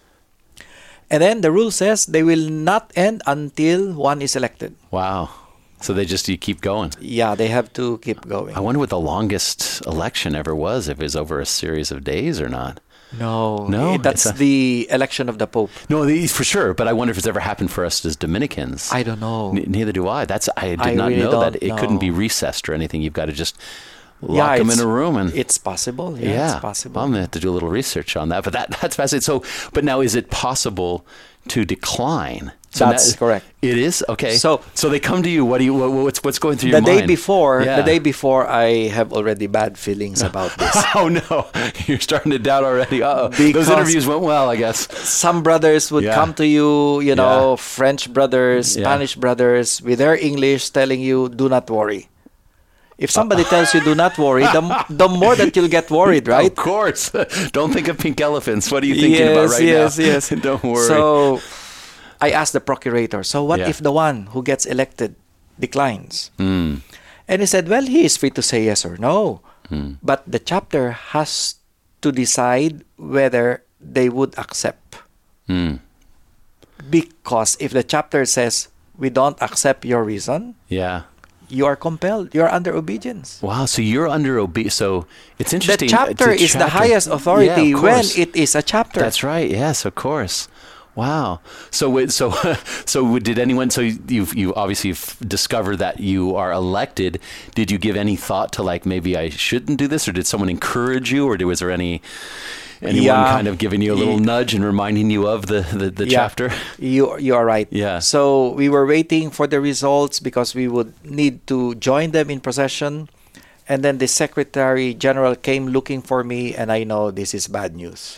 And then the rule says they will not end until one is elected. Wow. So they just you keep going. Yeah, they have to keep going. I wonder what the longest election ever was. If it was over a series of days or not. No, No, eh, that's it's a- the election of the Pope. No, these for sure. But I wonder if it's ever happened for us as Dominicans. I don't know. N- neither do I. That's I did I not really know that don't it couldn't be know. recessed or anything. You've got to just lock yeah, them in it's- a room and it's possible. Yeah, yeah, it's possible. I'm gonna have to do a little research on that. But that that's fascinating. So, but now is it possible to decline? So That's now- correct. It is okay. So- so they come to you. What do you? What, what's what's going through the your day mind? before, Yeah. the day before, I have already bad feelings about this. Oh no, you're starting to doubt already. Uh oh, those Because- interviews went well, I guess. Some brothers would Yeah. come to you, you know, Yeah. French brothers, Yeah. Spanish brothers, with their English telling you, do not worry. If somebody tells you, do not worry, the, m- the more that you'll get worried, right? Of course. Don't think of pink elephants. What are you thinking about right yes, now? yes. Don't worry. So I asked the procurator, so what Yeah. if the one who gets elected declines? Mm. And he said, well, he is free to say yes or no. Mm. But the chapter has to decide whether they would accept. Mm. Because if the chapter says, we don't accept your reason, Yeah. you are compelled. You are under obedience. Wow. So you're under obe. So it's The interesting. chapter It's a is the chapter. highest authority Yeah, of when course. it is a chapter. That's right. Yes, of course. Wow. So wait, so so did anyone? So you've you obviously f- discovered that you are elected. Did you give any thought to like maybe I shouldn't do this, or did someone encourage you, or was there any anyone Yeah. kind of giving you a little Ye- nudge and reminding you of the the, the Yeah. chapter? You you are right. Yeah. So we were waiting for the results because we would need to join them in procession. And then the Secretary General came looking for me, and I know this is bad news.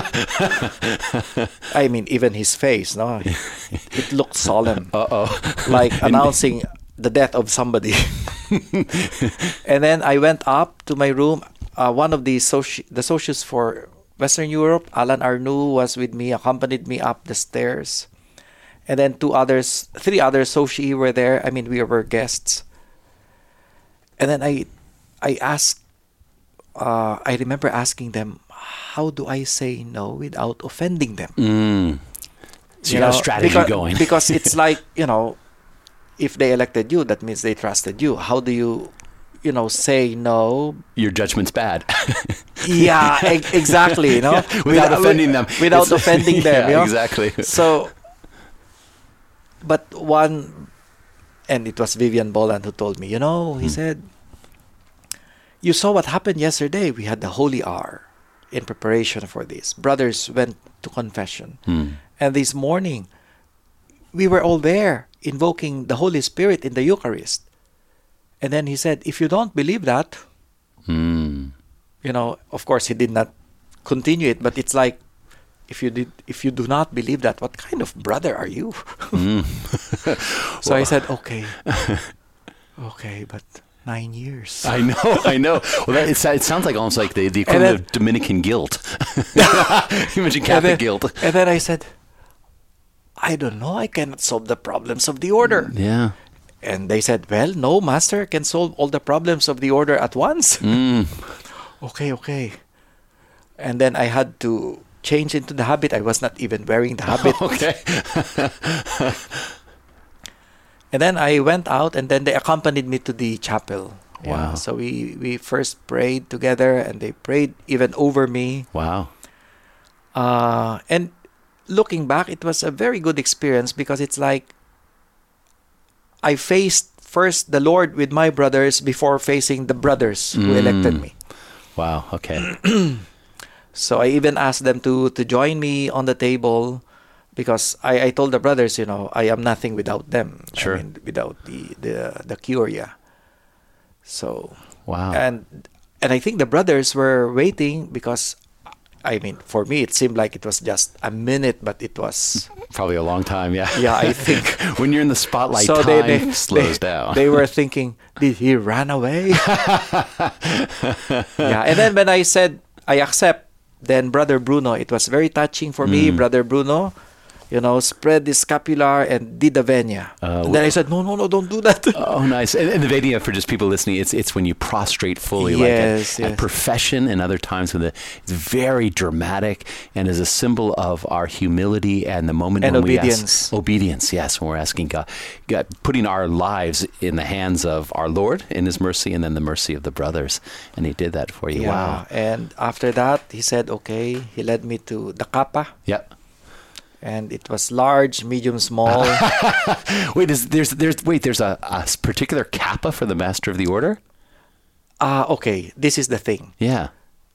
I mean, even his face, no, it, it looked solemn, Uh-oh. like announcing the death of somebody. And then I went up to my room. Uh, one of the soci- the socios for Western Europe, Alan Arnoux, was with me, accompanied me up the stairs. And then two others, three other soci were there. I mean, we were guests. And then I, I asked, uh, I remember asking them, how do I say no without offending them? Mm. So you, you got know, a strategy because, going. Because it's like, you know, if they elected you, that means they trusted you. How do you, you know, say no? Your judgment's bad. Yeah, e- exactly. You know, yeah, without, without offending them. Without it's, offending them. Yeah, you know? Exactly. So, but one, and it was Vivian Boland who told me, you know, he hmm. said, you saw what happened yesterday. We had the Holy Hour in preparation for this. Brothers went to confession. Hmm. And this morning, we were all there invoking the Holy Spirit in the Eucharist. And then he said, if you don't believe that, hmm. you know, of course, he did not continue it, but it's like, if you did, if you do not believe that, what kind of brother are you? Mm. So well. I said, okay, okay, but nine years. I know, I know. Well, that, it's, it sounds like almost like the, the equivalent then, of Dominican guilt. You mentioned Catholic then, guilt. And then I said, I don't know, I cannot solve the problems of the order. Yeah. And they said, well, no, Master can solve all the problems of the order at once. Mm. Okay, okay. And then I had to change into the habit. I was not even wearing the habit. Okay. And then I went out, and then they accompanied me to the chapel. Wow. Yeah. So we, we first prayed together, and they prayed even over me. Wow. Uh, and looking back, it was a very good experience because it's like I faced first the Lord with my brothers before facing the brothers who mm. elected me. Wow. Okay. So I even asked them to, to join me on the table because I, I told the brothers, you know, I am nothing without them. Sure. I mean, without the, the, the curia. So, wow. And, and I think the brothers were waiting because, I mean, for me, it seemed like it was just a minute, but it was... Probably a long time, yeah. Yeah, I think. When you're in the spotlight, so time they, they, slows they, down. They were thinking, did he run away? Yeah, and then when I said, I accept, then Brother Bruno, it was very touching for mm. me. Brother Bruno, you know, spread the scapular and did the venia. Uh, and then I said, no, no, no, don't do that. Oh, nice. And, and the venia, for just people listening, it's it's when you prostrate fully, yes, like at, yes. at profession, and other times when the, it's very dramatic and is a symbol of our humility and the moment and when obedience. we ask obedience. Yes, when we're asking God, God, putting our lives in the hands of our Lord in His mercy, and then the mercy of the brothers, and He did that for you. Yeah. Wow. And after that, he said, okay. He led me to the Kappa. Yep. And it was large, medium, small. Wait, is there's there's wait, there's a, a particular kappa for the Master of the Order? Ah, uh, okay. This is the thing. Yeah.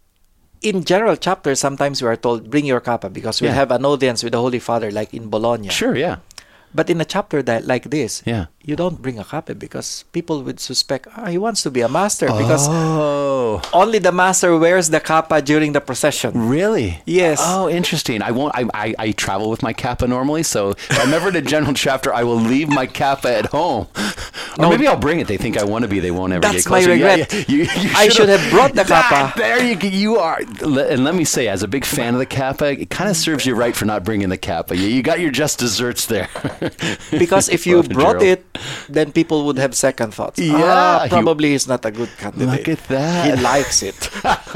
In general chapters, sometimes we are told, bring your kappa because we'll yeah. have an audience with the Holy Father, like in Bologna. Sure, yeah. But in a chapter that like this, yeah. you don't bring a kappa because people would suspect, ah, he wants to be a master because oh. only the master wears the kappa during the procession. Really? Yes. Oh, interesting. I won't. I, I, I travel with my kappa normally, so if I'm ever in a general chapter, I will leave my kappa at home. Or no, maybe I'll bring it. They think I want to be. They won't ever that's get closer. my regret. Yeah, yeah. You, you I should have brought the kappa. There you you are. And let me say, as a big fan of the kappa, it kind of serves you right for not bringing the kappa. You, you got your just desserts there. Because if you brought it, then people would have second thoughts. Yeah, ah, probably he's not a good candidate. Look at that. He likes it.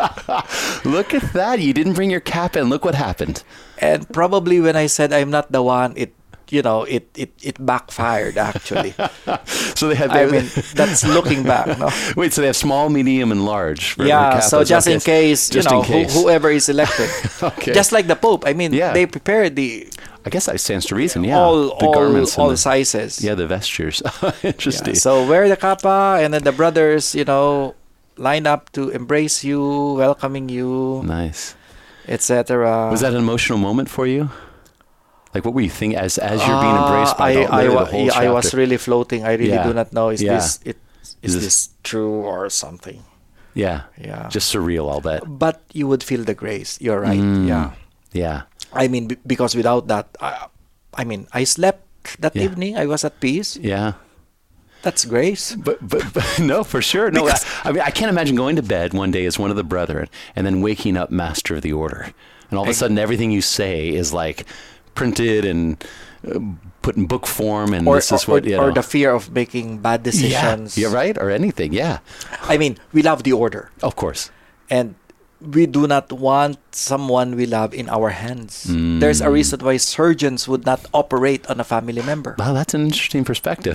Look at that. You didn't bring your kappa, and look what happened. And probably when I said I'm not the one, it you know, it it, it backfired actually. So they have. I mean, that's looking back. No? Wait, so they have small, medium, and large. For yeah. So just okay. in case, you just know, case. Who, whoever is elected. Okay. Just like the Pope. I mean, yeah. they prepared the. I guess that stands to reason. Yeah. All the all, garments, all the, sizes. Yeah, the vestures. Interesting. Yeah. So wear the kappa, and then the brothers, you know, line up to embrace you, welcoming you. Nice. et cetera. Was that an emotional moment for you? Like, what were you thinking as as you're being embraced by uh, the, I, I, the wa- whole yeah, chapter? I was really floating. I really yeah. do not know. Is yeah. this it? is Is this- this true or something? Yeah. Yeah. Just surreal, I'll bet. But you would feel the grace. You're right. Mm. Yeah. Yeah. I mean, b- because without that, I, I mean, I slept that Yeah. evening. I was at peace. Yeah. That's grace. But, but, but no, for sure. No, I, Because- I mean, I can't imagine going to bed one day as one of the brethren and then waking up master of the order. And all of a Ex- sudden, everything you say is like printed and uh, put in book form. And Or, this is or, what, you or know. the fear of making bad yeah, decisions. yeah, right? Or anything. Yeah. I mean, we love the order. Of course. And we do not want someone we love in our hands. Mm. There's a reason why surgeons would not operate on a family member. Wow, that's an interesting perspective.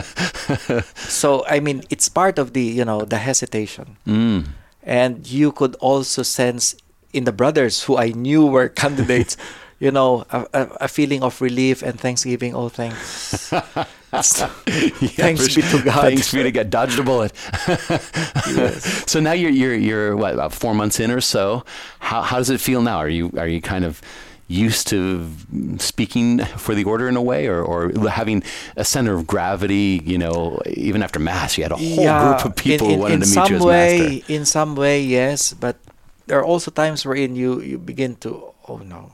So, I mean, it's part of the, you know, the hesitation. Mm. And you could also sense in the brothers who I knew were candidates, you know, a, a, a feeling of relief and thanksgiving. Oh, thanks. Yeah, Thanks for be sure. to God. Thanks be to God. Dodged a bullet. Yes. So now you're you're you're what, about four months in or so. How how does it feel now? Are you are you kind of used to speaking for the order in a way, or, or having a center of gravity? You know, even after mass, you had a whole group of people in, in, who wanted in to meet some you as way, master. In some way, yes. But there are also times wherein you, you begin to, oh no.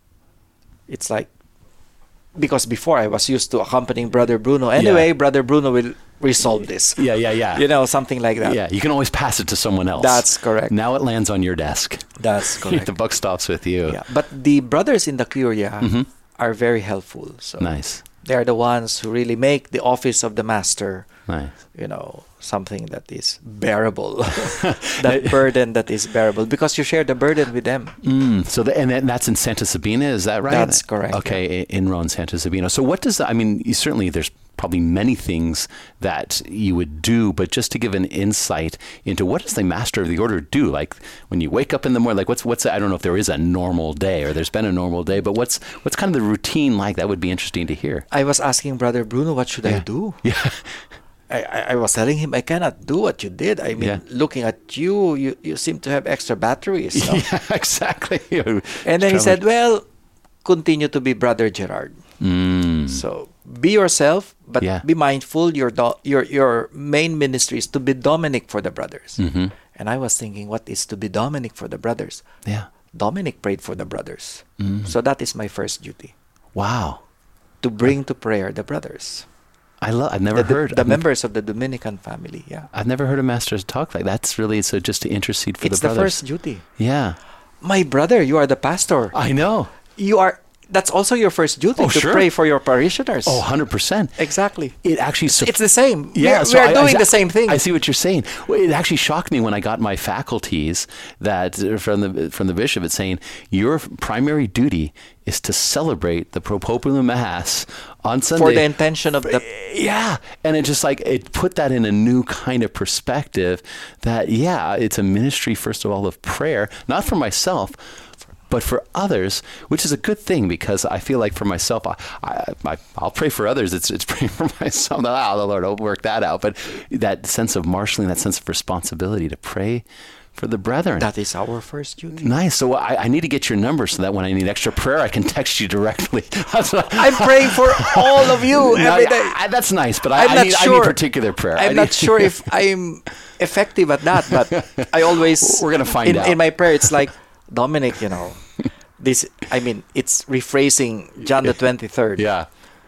It's like, because before I was used to accompanying Brother Bruno. Anyway, Yeah. Brother Bruno will resolve this. Yeah, yeah, yeah. You know, something like that. Yeah, you can always pass it to someone else. That's correct. Now it lands on your desk. That's correct. The buck stops with you. Yeah. But the brothers in the Curia Mhm. are very helpful. So Nice, they are the ones who really make the office of the master, nice. you know, something that is bearable. That burden that is bearable. Because you share the burden with them. Mm, so the, and then that's in Santa Sabina, is that right? That's correct, Okay, i- in Ron, Santa Sabina. So what does that, I mean, you, certainly there's probably many things that you would do, but just to give an insight into what does the master of the order do? Like when you wake up in the morning, like what's, what's, I don't know if there is a normal day or there's been a normal day, but what's, what's kind of the routine like? That would be interesting to hear. I was asking Brother Bruno, what should I Yeah. do? Yeah. I, I, I was telling him, I cannot do what you did. I mean, Yeah. looking at you, you, you seem to have extra batteries. no? Yeah, exactly. And then he said, well, continue to be Brother Gerard. mm, So be yourself, but Yeah. be mindful. Your, do- your, your main ministry is to be Dominic for the brothers. mhm. And I was thinking, what is to be Dominic for the brothers? Yeah. Dominic prayed for the brothers. Mm. So that is my first duty, Wow. to bring to prayer the brothers. I love, I've never the, heard. the I've nev- members of the Dominican family. Yeah. I've never heard a master talk like that. That's really, so just to intercede for It's the the brothers. first duty. Yeah. My brother, you are the pastor. I know. You are. That's also your first duty, Oh, to sure. pray for your parishioners. Oh, one hundred percent. Exactly. It actually... sup- It's the same. Yeah, we are, so we are I- doing I- the same thing. I see what you're saying. Well, it actually shocked me when I got my faculties that uh, from the from the bishop, it's saying your primary duty is to celebrate the Propopular Mass on Sunday. for the intention of the. Yeah, and it just like it put that in a new kind of perspective. That yeah, it's a ministry first of all of prayer, not for myself, but for others, which is a good thing because I feel like for myself, I, I, I I'll pray for others. It's it's praying for myself. Oh, the Lord will work that out. But that sense of marshaling, that sense of responsibility to pray for the brethren. That is our first duty. Nice. So I, I need to get your number so that when I need extra prayer, I can text you directly. That's what I- I'm praying for all of you No, every day. I- that's nice, but I, I'm I, not need, I sure. need particular prayer. I I'm need- not sure if I'm effective at that, but I always. We're gonna find in, out. In my prayer, it's like, Dominic, you know, this. I mean, it's rephrasing John the twenty-third. Yeah.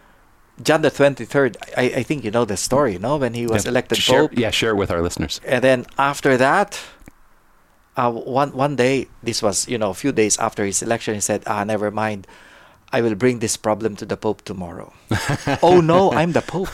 John the twenty-third. I, I think you know the story, no? When he was Yeah. elected Share- pope. Yeah, share it with our listeners. And then after that, uh, one one day, this was, you know, a few days after his election, he said, ah, never mind. I will bring this problem to the Pope tomorrow. Oh no, I'm the Pope.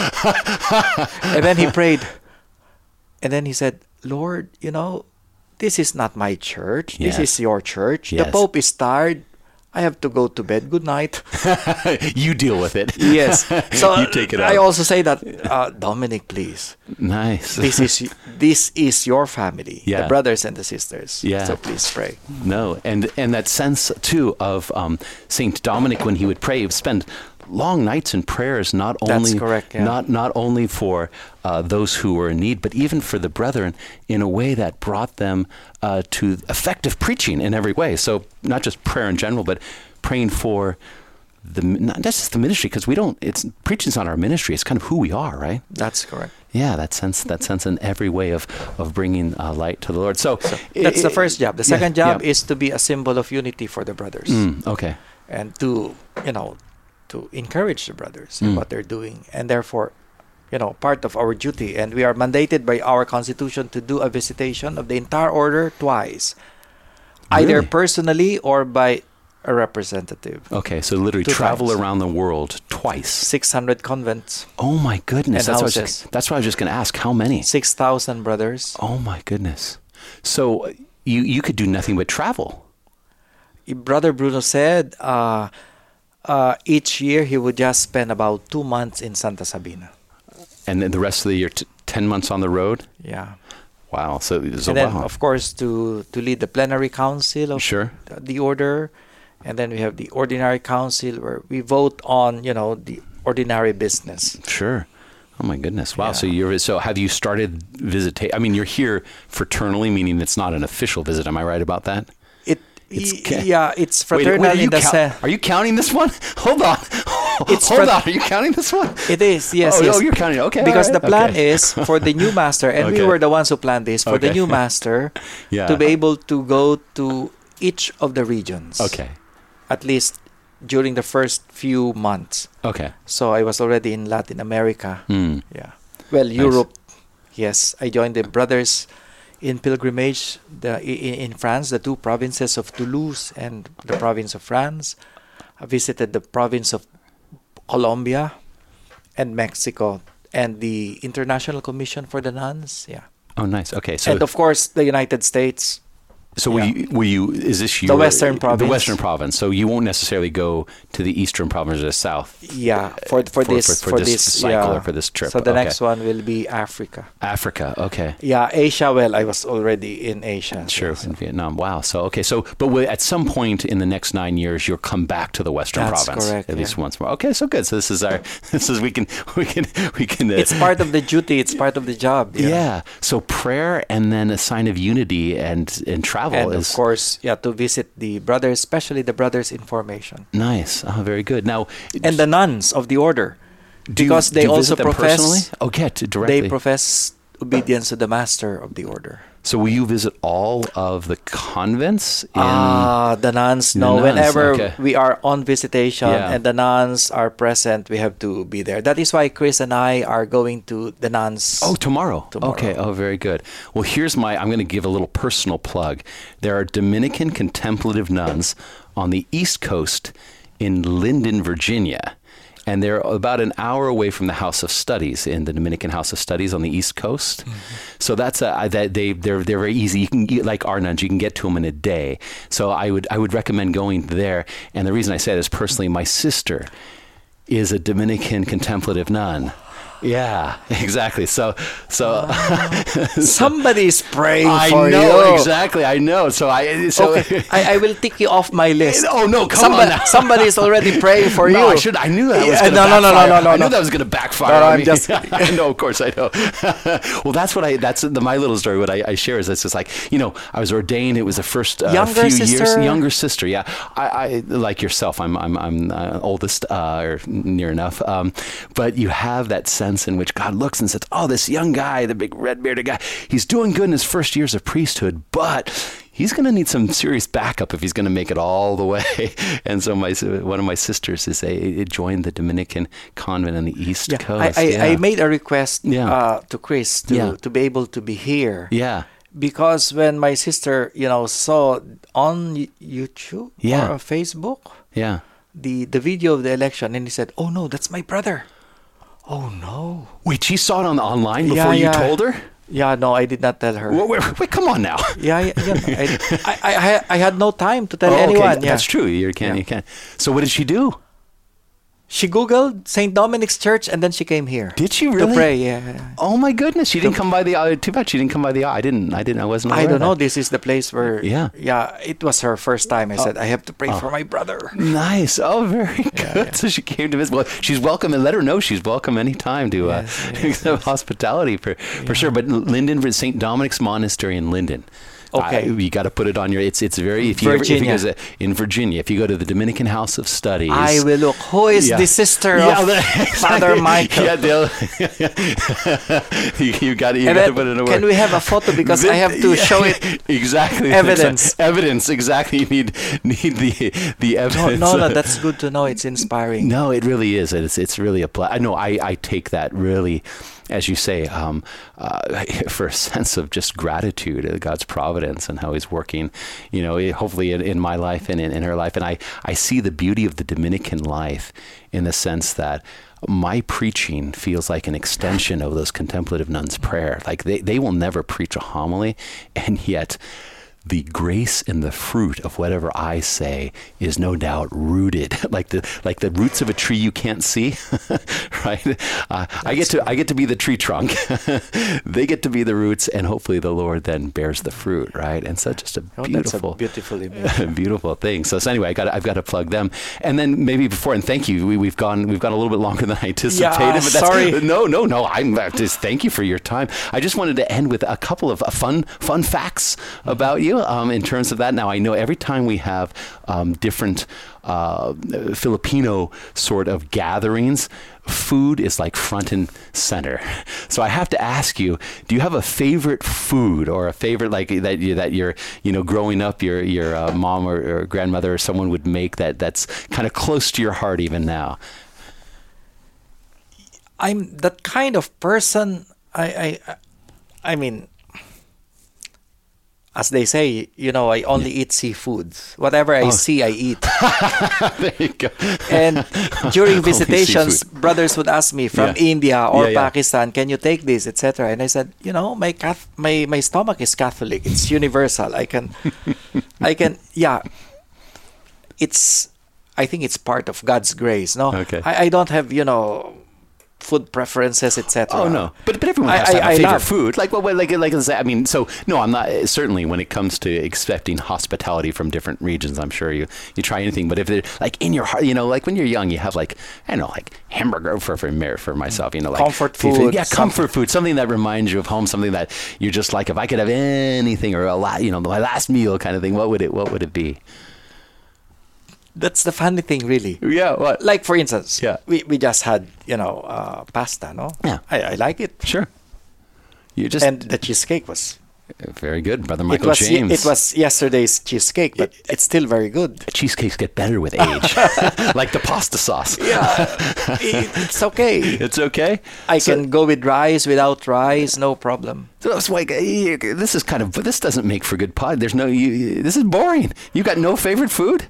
And then he prayed. And then he said, Lord, you know, this is not my church. Yes. This is your church. Yes. The Pope is tired. I have to go to bed. Good night. You deal with it. Yes. So you take it out. I also say that, uh, Dominic, please. Nice. This is this is your family, Yeah. the brothers and the sisters. Yeah. So please pray. No, and and that sense too of um, Saint Dominic when he would pray, he would spend long nights in prayers, not That's only correct, yeah. not not only for uh, those who were in need, but even for the brethren, in a way that brought them uh, to effective preaching in every way. So not just prayer in general, but praying for the not just the ministry, because we don't. It's preaching's not our ministry. It's kind of who we are, right? That's correct. Yeah, that sense, that sense in every way of of bringing uh, light to the Lord. So, So i- that's the i- first job. The yeah, second job yeah. is to be a symbol of unity for the brothers, Mm, okay. and to, you know, to encourage the brothers in Mm. what they're doing, and therefore, you know, part of our duty. And we are mandated by our constitution to do a visitation of the entire order twice, either Really? personally or by a representative. Okay, so literally Two travel times. around the world twice. six hundred convents, Oh my goodness! And That's what, I was houses. just, that's what I was just going to ask. How many? six thousand brothers. Oh my goodness! So you you could do nothing but travel. Brother Bruno said uh, uh, each year he would just spend about two months in Santa Sabina. And then the rest of the year, t- ten months on the road. Yeah. Wow. So, so and then, wow. of course, to, to lead the plenary council of Sure. the, the order. And then we have the ordinary council where we vote on, you know, the ordinary business. Sure. Oh my goodness! Wow. Yeah. So you're so have you started visiting? I mean, you're here fraternally, meaning it's not an official visit. Am I right about that? It, It's y- ca- yeah, it's Wait, fraternal wait, are you in the count- sense. Are you counting this one? Hold on. It's Hold frat- on. Are you counting this one? It is, yes, oh, yes. Oh, you're counting. Okay. Because all right, the plan okay. is for the new master, and Okay. we were the ones who planned this, for the Okay. new master Yeah. to be able to go to each of the regions. Okay. At least during the first few months. Okay. So I was already in Latin America. Mm. Yeah. Well, Europe. Yes, I joined the brothers in pilgrimage the in, in France, the two provinces of Toulouse and the province of France. I visited the province of Colombia and Mexico and the International Commission for the Nuns. Yeah. Oh, nice. Okay. So And of course, the United States. So were Yeah. you, were you, is this The your... Western province. The Western province. So you won't necessarily go to the Eastern province or the South. Yeah, for for, For- this for- for for, this this, cycle yeah. or for this trip, So the okay. next one will be Africa. Africa. Okay. Yeah, Asia. Well, I was already in Asia. Sure. so- In Vietnam. Wow. So, okay. So, but wi- at some point in the next nine years, you'll come back to the Western That's province. correct, At least yeah. once more. Okay. So good. So this is our, this is, we can, we can, we can. Uh, It's part of the duty. It's part of the job. you know. yeah. So prayer and then a sign of unity and, and travel And is of course, yeah, to visit the brothers, especially the brothers in formation nice. Oh, very good. Now, and the nuns of the order, do you- because do they you also visit them profess personally? Oh, get directly. they profess obedience to the master of the order. So will you visit all of the convents in Ah, the nuns. The No, nuns, whenever okay. we are on visitation Yeah. and the nuns are present, we have to be there. That is why Chris and I are going to the nuns. Oh, tomorrow. Tomorrow. Okay. Oh, very good. Well, here's my, I'm going to give a little personal plug. There are Dominican contemplative nuns on the East Coast in Linden, Virginia. And they're about an hour away from the House of Studies in the Dominican House of Studies on the East Coast. So that's a, that they they're they're very easy. You can get, like our nuns, you can get to them in a day. So I would I would recommend going there. And the reason I say that is personally, my sister is a Dominican contemplative nun. Yeah, exactly. So so Somebody is praying I for know you. exactly. I know. So I so Okay, I, I will tick you off my list. Oh no! Come somebody, on now. Somebody is already praying for no, you. I should. I knew that was Yeah, going to no, no, no, no, backfire. no, no, I knew no. that was going to backfire. No, no, on I'm me. just- I know, of course, I know. Well, that's what I. That's the, my little story. What I, I share is it's just like you know, I was ordained. It was the first uh, Younger few sister? years. Younger sister. Yeah, I, I like yourself. I'm I'm I'm uh, oldest uh, or near enough. Um, but you have that sense in which God looks and says, "Oh, this young guy, the big red bearded guy, he's doing good in his first years of priesthood, but." He's going to need some serious backup if he's going to make it all the way. And so my one of my sisters is a joined the Dominican convent on the East Yeah, Coast. I, I, yeah. I made a request Yeah. uh, to Chris to, Yeah. to be able to be here. yeah. Because when my sister, you know, saw on Y- YouTube Yeah. or on Facebook Yeah. the, the video of the election, and he said, "Oh no, that's my brother." Oh no. Wait, she saw it on the online before Yeah, you yeah. told her? Yeah, no, I did not tell her. Wait, wait, wait, come on now. Yeah, yeah, yeah. no, I, I, I, I had no time to tell Oh, okay, anyone. Yeah. That's true. You can't. Yeah. You can't. So what did she do? She Googled Saint Dominic's Church, and then she came here. Did she To really? pray, yeah. Oh my goodness! She didn't come by the. Uh, too bad she didn't come by the. I didn't. I didn't. I wasn't. I aware don't of know. that. This is the place where. Yeah. Yeah, it was her first time. I said, I have to pray for my brother. Nice. Oh, very good. yeah. So she came to visit. Well, she's welcome, and let her know she's welcome anytime to uh, Yes, yes, accept hospitality for for sure. But Linden, Saint Dominic's Monastery in Linden. Okay. Uh, you got to put it on your. It's it's very. If you ever, if you Virginia. go to- in Virginia, if you go to the Dominican House of Studies, I will look. Who is Yeah. the sister Yeah, of the- Father Michael? Yeah, they'll, you, you got you And got to then put it in a can word. we have a photo because I have to Yeah, show it? exactly Evidence. exa- evidence exactly. You need need the the No, evidence. no, no, that's good to know. It's inspiring. No, it really is. It's it's really a pl- I know I, I take that really, as you say, um, uh, for a sense of just gratitude at God's providence and how He's working, you know, eh, hopefully in, in my life and in, in her life. And I, I see the beauty of the Dominican life in the sense that my preaching feels like an extension of those contemplative nuns' prayer. Like they, they will never preach a homily, and yet the grace and the fruit of whatever I say is no doubt rooted, like the like the roots of a tree you can't see, right? Uh, I get to I get to be the tree trunk, they get to be the roots, and hopefully the Lord then bears the fruit, right? And so just a Oh, that's a beautiful, beautiful image. beautiful thing. So, so anyway, I got I've got to plug them, and then maybe before and thank you. We, we've gone we've gone a little bit longer than I anticipated. Yeah, but that's, sorry. No, no, no. I'm uh, just thank you for your time. I just wanted to end with a couple of uh, fun fun facts about you. Um, in terms of that, now I know every time we have um, different uh, Filipino sort of gatherings, food is like front and center. So I have to ask you: do you have a favorite food or a favorite like that you that you're you know growing up your your uh, mom or, or grandmother or someone would make that that's kind of close to your heart even now? I'm that kind of person. I, I, I mean, as they say, you know, I only eat seafoods. Whatever I Oh. see, I eat. There you go. And during Only visitations, seafood. brothers would ask me from Yeah. India or Yeah, yeah. Pakistan, "Can you take this, et cetera" And I said, "You know, my cath- my my stomach is Catholic. It's universal. I can, I can, yeah. It's, I think it's part of God's grace. No, Okay. I, I don't have you know, food preferences, et cetera. Oh no, but but everyone I- has to I- have a I favorite love- food. Like what, what like like I mean, so no, I'm not certainly when it comes to expecting hospitality from different regions. I'm sure you you try anything, but if they're like in your heart, you know, like when you're young, you have like I don't know, like hamburger for for me- for myself, you know, like Comfort seafood. food, yeah, comfort food, something that reminds you of home, something that you're just like, if I could have anything or a lot, you know, my last meal kind of thing. What would it What would it be? That's the funny thing, really. Yeah, what? Like for instance, Yeah. we, we just had you know uh, pasta, no? Yeah. I, I like it, Sure. You just and the cheesecake was. very good, Brother It Michael was ye- James. it was yesterday's cheesecake, but it's still very good. Cheesecakes get better with age, like the pasta sauce. Yeah, it, it's okay. It's okay. I So- can go with rice, without rice, no problem. So it's like eh, this is kind of, but this doesn't make for good pod. There's no, you, this is boring. You got no favorite food?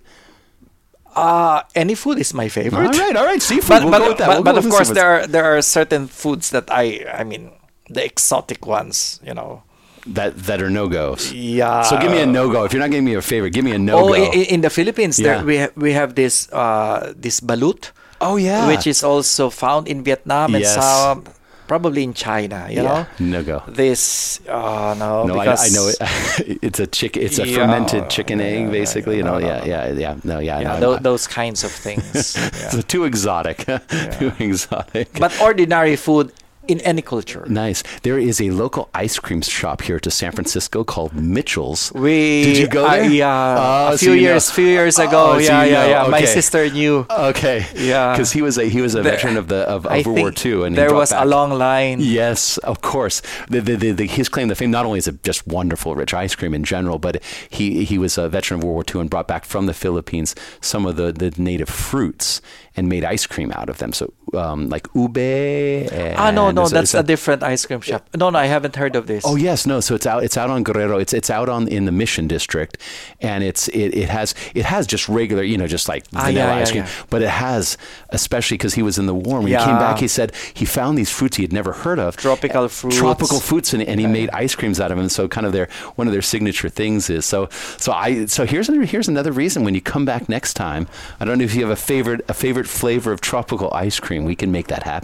Uh, any food is my favorite. All right, all right. Seafood. But, we'll but, go with that. but, We'll but go of with course, seafood. there are there are certain foods that I I mean the exotic ones, you know. that that are no goes. Yeah. So give me a no go. If you're not giving me a favorite, give me a no Oh, go. in, in the Philippines, Yeah. there we ha- we have this uh this balut, oh yeah. which is also found in Vietnam and Yes. some probably in China. You know, no go. this oh no, No, I, because I know it. It's a chicken. It's a Yeah, fermented chicken yeah, egg, basically. You no, know, no, yeah, no. yeah, yeah. No, yeah. yeah, no, tho- I'm- those kinds of things. Yeah. So too exotic. Too exotic. But ordinary food in any culture. Nice. There is a local ice cream shop here to San Francisco called Mitchell's. We Did you go uh, there? yeah, Oh, a so few you know. years, few years ago. Oh, so yeah, you yeah, know. yeah. My Okay. sister knew. Okay. Yeah. Because he was a he was a The- veteran of the of, of I World War think Two, and he there brought was back, a long line. Yes, of course. The, the, the, the, his claim to fame not only is it just wonderful, rich ice cream in general, but he he was a veteran of World War Two and brought back from the Philippines some of the, the native fruits and made ice cream out of them. So um, like ube. And Ah, no, no, is it- that's is a that- different ice cream shop. No, no, I haven't heard of this. Oh yes, no. So it's out. It's out on Guerrero. It's it's out on in the Mission District, and it's it, it has it has just regular, you know, just like Ah, vanilla yeah, ice yeah, cream. yeah. But it has, especially because he was in the war. When he came Yeah. back, he said he found these fruits he had never heard of, Tropical fruits. tropical fruits, and, and he made ice creams out of them. So kind of their one of their signature things is so so I so here's another, here's another reason when you come back next time. I don't know if you have a favorite a favorite flavor of tropical ice cream. We can make that happen.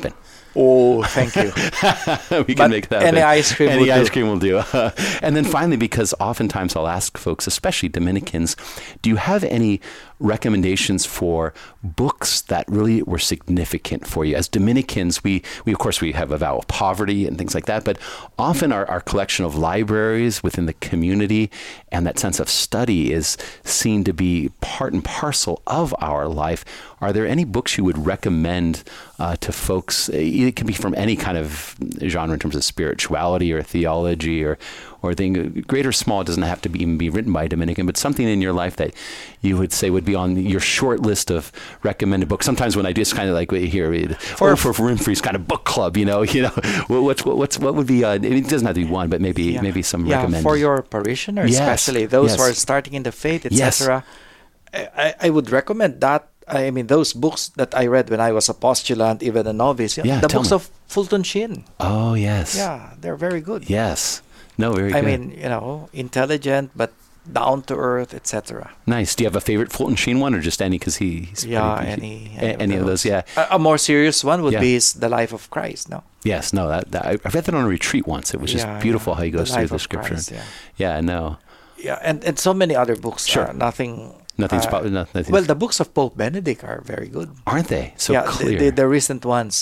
Oh, thank you. We can But make that. any happen. ice cream Any will ice do. cream will do. And then finally, because oftentimes I'll ask folks, especially Dominicans, do you have any recommendations for books that really were significant for you? As Dominicans, we, we of course, we have a vow of poverty and things like that, but often our, our collection of libraries within the community and that sense of study is seen to be part and parcel of our life. Are there any books you would recommend uh, to folks? It can be from any kind of genre in terms of spirituality or theology or or thing, great or small. It doesn't have to be, even be written by a Dominican, but something in your life that you would say would be on your short list of recommended books. Sometimes when I do, it's kind of like here, for for Winfrey's kind of book club, you know, you know, what's what's what would be? Uh, it doesn't have to be one, but maybe Yeah. maybe some Yeah, recommended for your parishioners, Yes, especially those who yes. are starting in the faith, et Yes. cetera. I, I I would recommend that. I mean, those books that I read when I was a postulant, even a novice. You know, Yeah, the tell books me. of Fulton Sheen. Oh yes, Yeah, they're very good. yes, no, very I good. mean, you know, intelligent but down to earth, et cetera. Nice. Do you have a favorite Fulton Sheen one, or just any? Because he, he's Yeah, pretty- any a- any, of those. Yeah. A, a more serious one would Yeah. be is The Life of Christ. No. Yes. No. That, that I I read that on a retreat once. It was just Yeah, beautiful yeah. how he goes The through Life the of scripture. Christ, yeah. Yeah. No. Yeah, and, and so many other books. Sure. Uh, nothing. Nothing's uh, probably not, nothing's, Well, the books of Pope Benedict are very good. aren't they so yeah, the- clear? The, the recent ones,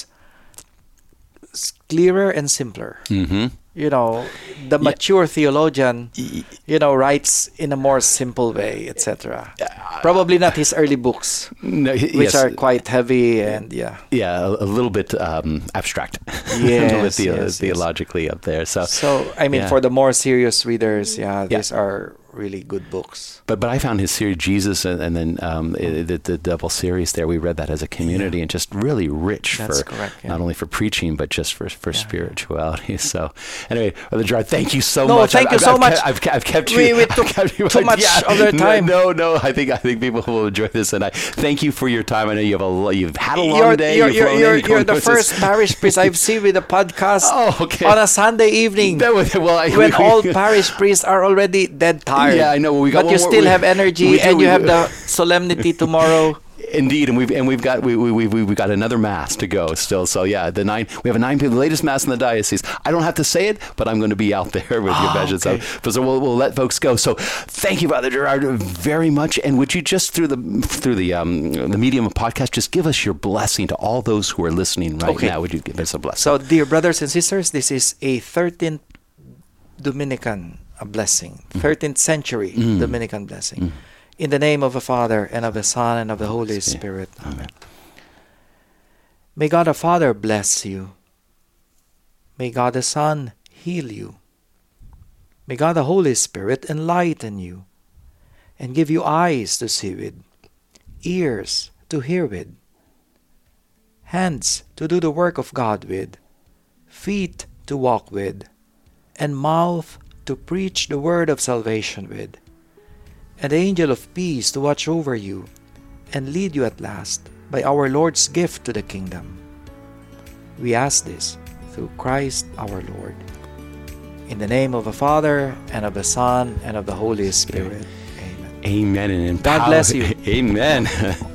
S- clearer and simpler. Mm-hmm. You know, the mature theologian, you know, writes in a more simple way, et cetera. Probably not his early books, No, he- which yes. are quite heavy and yeah. Yeah, a, a little bit um, abstract. a little bit Yes, theo- yes, yes. theologically up there. So, So I mean, yeah. for the more serious readers, yeah, these are really good books. But but I found his series Jesus and, and then um, i- the, the double series there. We read that as a community and just really rich That's for correct, yeah. not only for preaching but just for for Yeah, yeah. spirituality. So anyway, Brother Gerard, thank you so No, much. thank I've, you I've, so I've much. Kept, I've, ke- I've kept you. We- we I've took kept you- too much of their time. No, no, no. I think I think people will enjoy this, and I thank you for your time. I know you have a lo- you've had a long You're, day. you're, You've you're, flown you're, in, you're come the with first us. parish priest I've seen with a podcast Oh, okay. on a Sunday evening That was, well, I, when we- all parish priests are already dead tired. Yeah, I know. Well, we got but you one more- still we- have energy we do, and we you have do. the solemnity tomorrow. Indeed, and we've and we've got we we we we got another mass to go still. So yeah, the nine we have a nine p.m. the latest mass in the diocese. I don't have to say it, but I'm going to be out there with your Ah, message. okay. So, so we'll we'll let folks go. So thank you, Brother Gerard, very much. And would you just through the through the um the medium of podcast, just give us your blessing to all those who are listening right Okay. now? Would you give us a blessing? So, dear brothers and sisters, this is a thirteenth Dominican a blessing, thirteenth century Mm. Dominican blessing. In the name of the Father, and of the Son, and of the Holy Spirit. Amen. May God the Father bless you. May God the Son heal you. May God the Holy Spirit enlighten you and give you eyes to see with, ears to hear with, hands to do the work of God with, feet to walk with, and mouth to preach the word of salvation with, and the angel of peace to watch over you and lead you at last by our Lord's gift to the kingdom. We ask this through Christ our Lord. In the name of the Father, and of the Son, and of the Holy Spirit. Amen. Amen. And God empower- bless you. Amen.